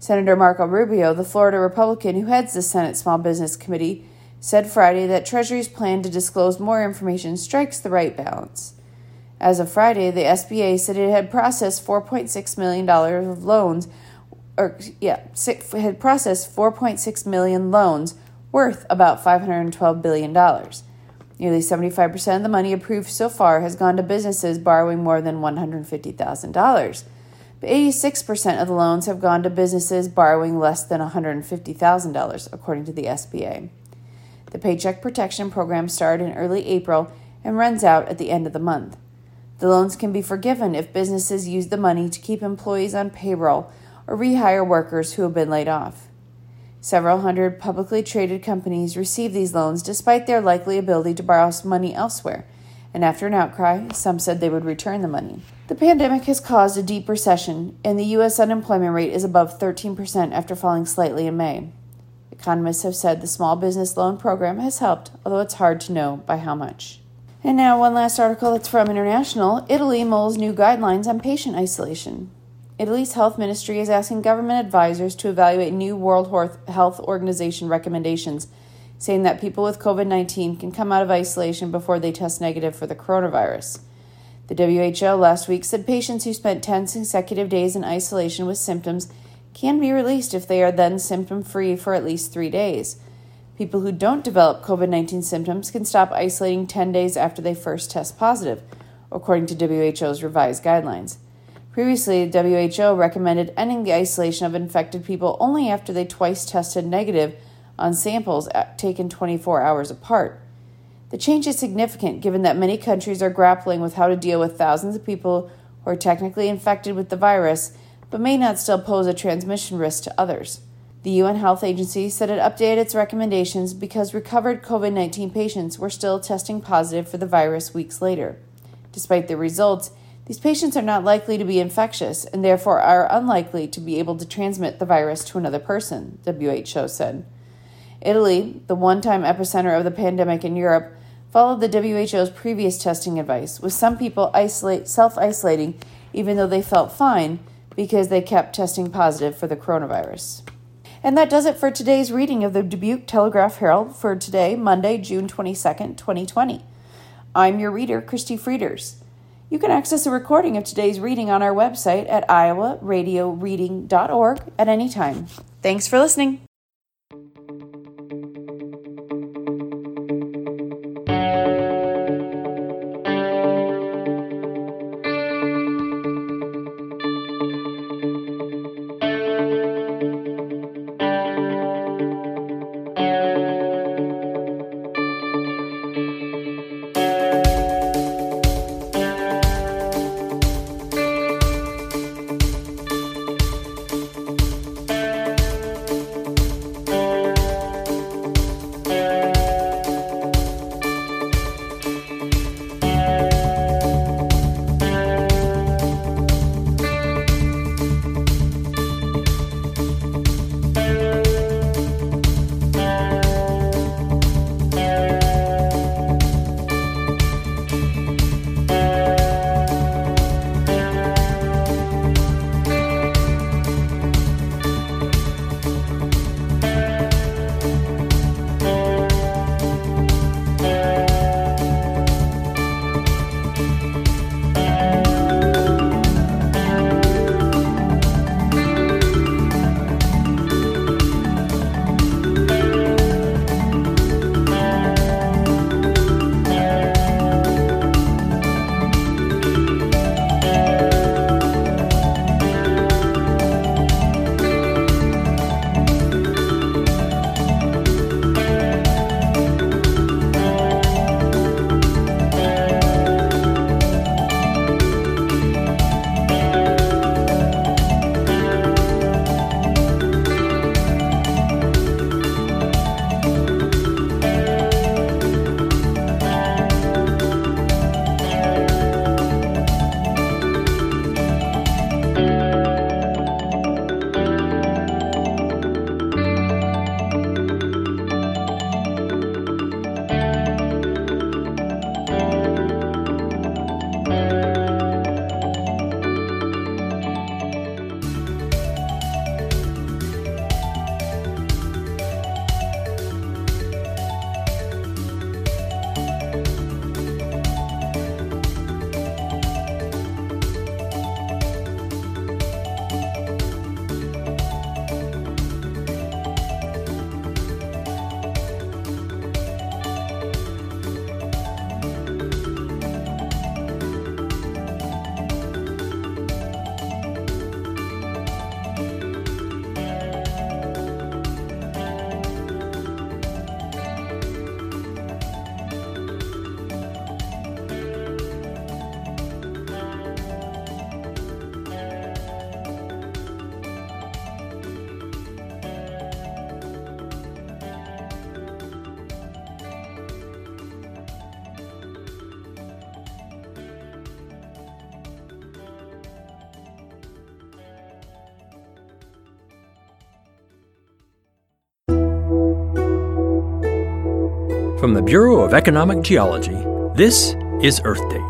Senator Marco Rubio, the Florida Republican who heads the Senate Small Business Committee, said Friday that Treasury's plan to disclose more information strikes the right balance. As of Friday, the S B A said it had processed four point six million dollars of loans, or yeah, had processed four point six million loans worth about five hundred twelve billion dollars. Nearly seventy-five percent of the money approved so far has gone to businesses borrowing more than one hundred fifty thousand dollars. But eighty-six percent of the loans have gone to businesses borrowing less than one hundred fifty thousand dollars, according to the S B A. The Paycheck Protection Program started in early April and runs out at the end of the month. The loans can be forgiven if businesses use the money to keep employees on payroll or rehire workers who have been laid off. Several hundred publicly traded companies receive these loans despite their likely ability to borrow money elsewhere, and after an outcry, some said they would return the money. The pandemic has caused a deep recession, and the U S unemployment rate is above thirteen percent after falling slightly in May. Economists have said the small business loan program has helped, although it's hard to know by how much. And now one last article that's from International. Italy mulls new guidelines on patient isolation. Italy's health ministry is asking government advisors to evaluate new World Health Organization recommendations, saying that people with covid nineteen can come out of isolation before they test negative for the coronavirus. The W H O last week said patients who spent ten consecutive days in isolation with symptoms can be released if they are then symptom-free for at least three days. People who don't develop covid nineteen symptoms can stop isolating ten days after they first test positive, according to W H O's revised guidelines. Previously, W H O recommended ending the isolation of infected people only after they twice tested negative on samples taken twenty-four hours apart. The change is significant given that many countries are grappling with how to deal with thousands of people who are technically infected with the virus but may not still pose a transmission risk to others. The U N Health Agency said it updated its recommendations because recovered covid nineteen patients were still testing positive for the virus weeks later. Despite the results, these patients are not likely to be infectious and therefore are unlikely to be able to transmit the virus to another person, W H O said. Italy, the one-time epicenter of the pandemic in Europe, followed the W H O's previous testing advice, with some people isolate, self-isolating even though they felt fine because they kept testing positive for the coronavirus. And that does it for today's reading of the Dubuque Telegraph-Herald for today, Monday, June twenty-second, twenty twenty. I'm your reader, Christy Frieders. You can access a recording of today's reading on our website at iowa radio reading dot org at any time. Thanks for listening. From the Bureau of Economic Geology, this is Earth Date.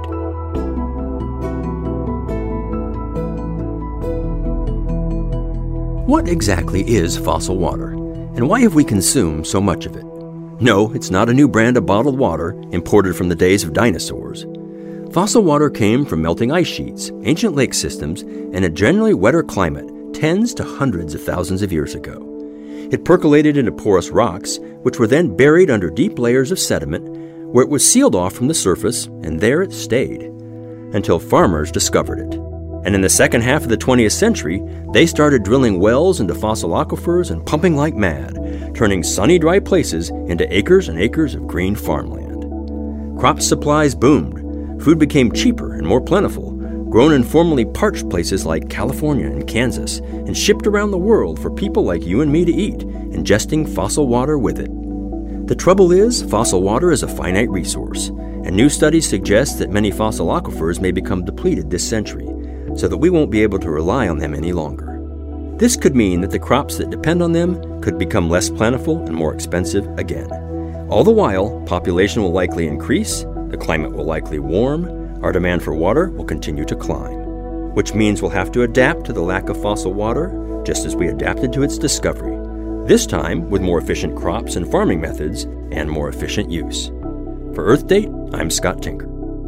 What exactly is fossil water, and why have we consumed so much of it? No, it's not a new brand of bottled water imported from the days of dinosaurs. Fossil water came from melting ice sheets, ancient lake systems, and a generally wetter climate tens to hundreds of thousands of years ago. It percolated into porous rocks, which were then buried under deep layers of sediment, where it was sealed off from the surface, and there it stayed, until farmers discovered it. And in the second half of the twentieth century, they started drilling wells into fossil aquifers and pumping like mad, turning sunny, dry places into acres and acres of green farmland. Crop supplies boomed. Food became cheaper and more plentiful, grown in formerly parched places like California and Kansas, and shipped around the world for people like you and me to eat, ingesting fossil water with it. The trouble is, fossil water is a finite resource, and new studies suggest that many fossil aquifers may become depleted this century, so that we won't be able to rely on them any longer. This could mean that the crops that depend on them could become less plentiful and more expensive again. All the while, population will likely increase, the climate will likely warm, our demand for water will continue to climb, which means we'll have to adapt to the lack of fossil water, just as we adapted to its discovery, this time with more efficient crops and farming methods and more efficient use. For Earth Date, I'm Scott Tinker.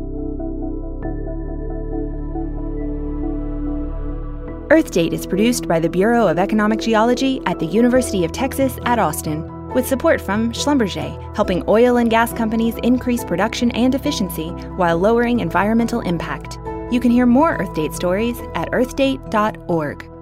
Earth Date is produced by the Bureau of Economic Geology at the University of Texas at Austin, with support from Schlumberger, helping oil and gas companies increase production and efficiency while lowering environmental impact. You can hear more Earth Date stories at earth date dot org.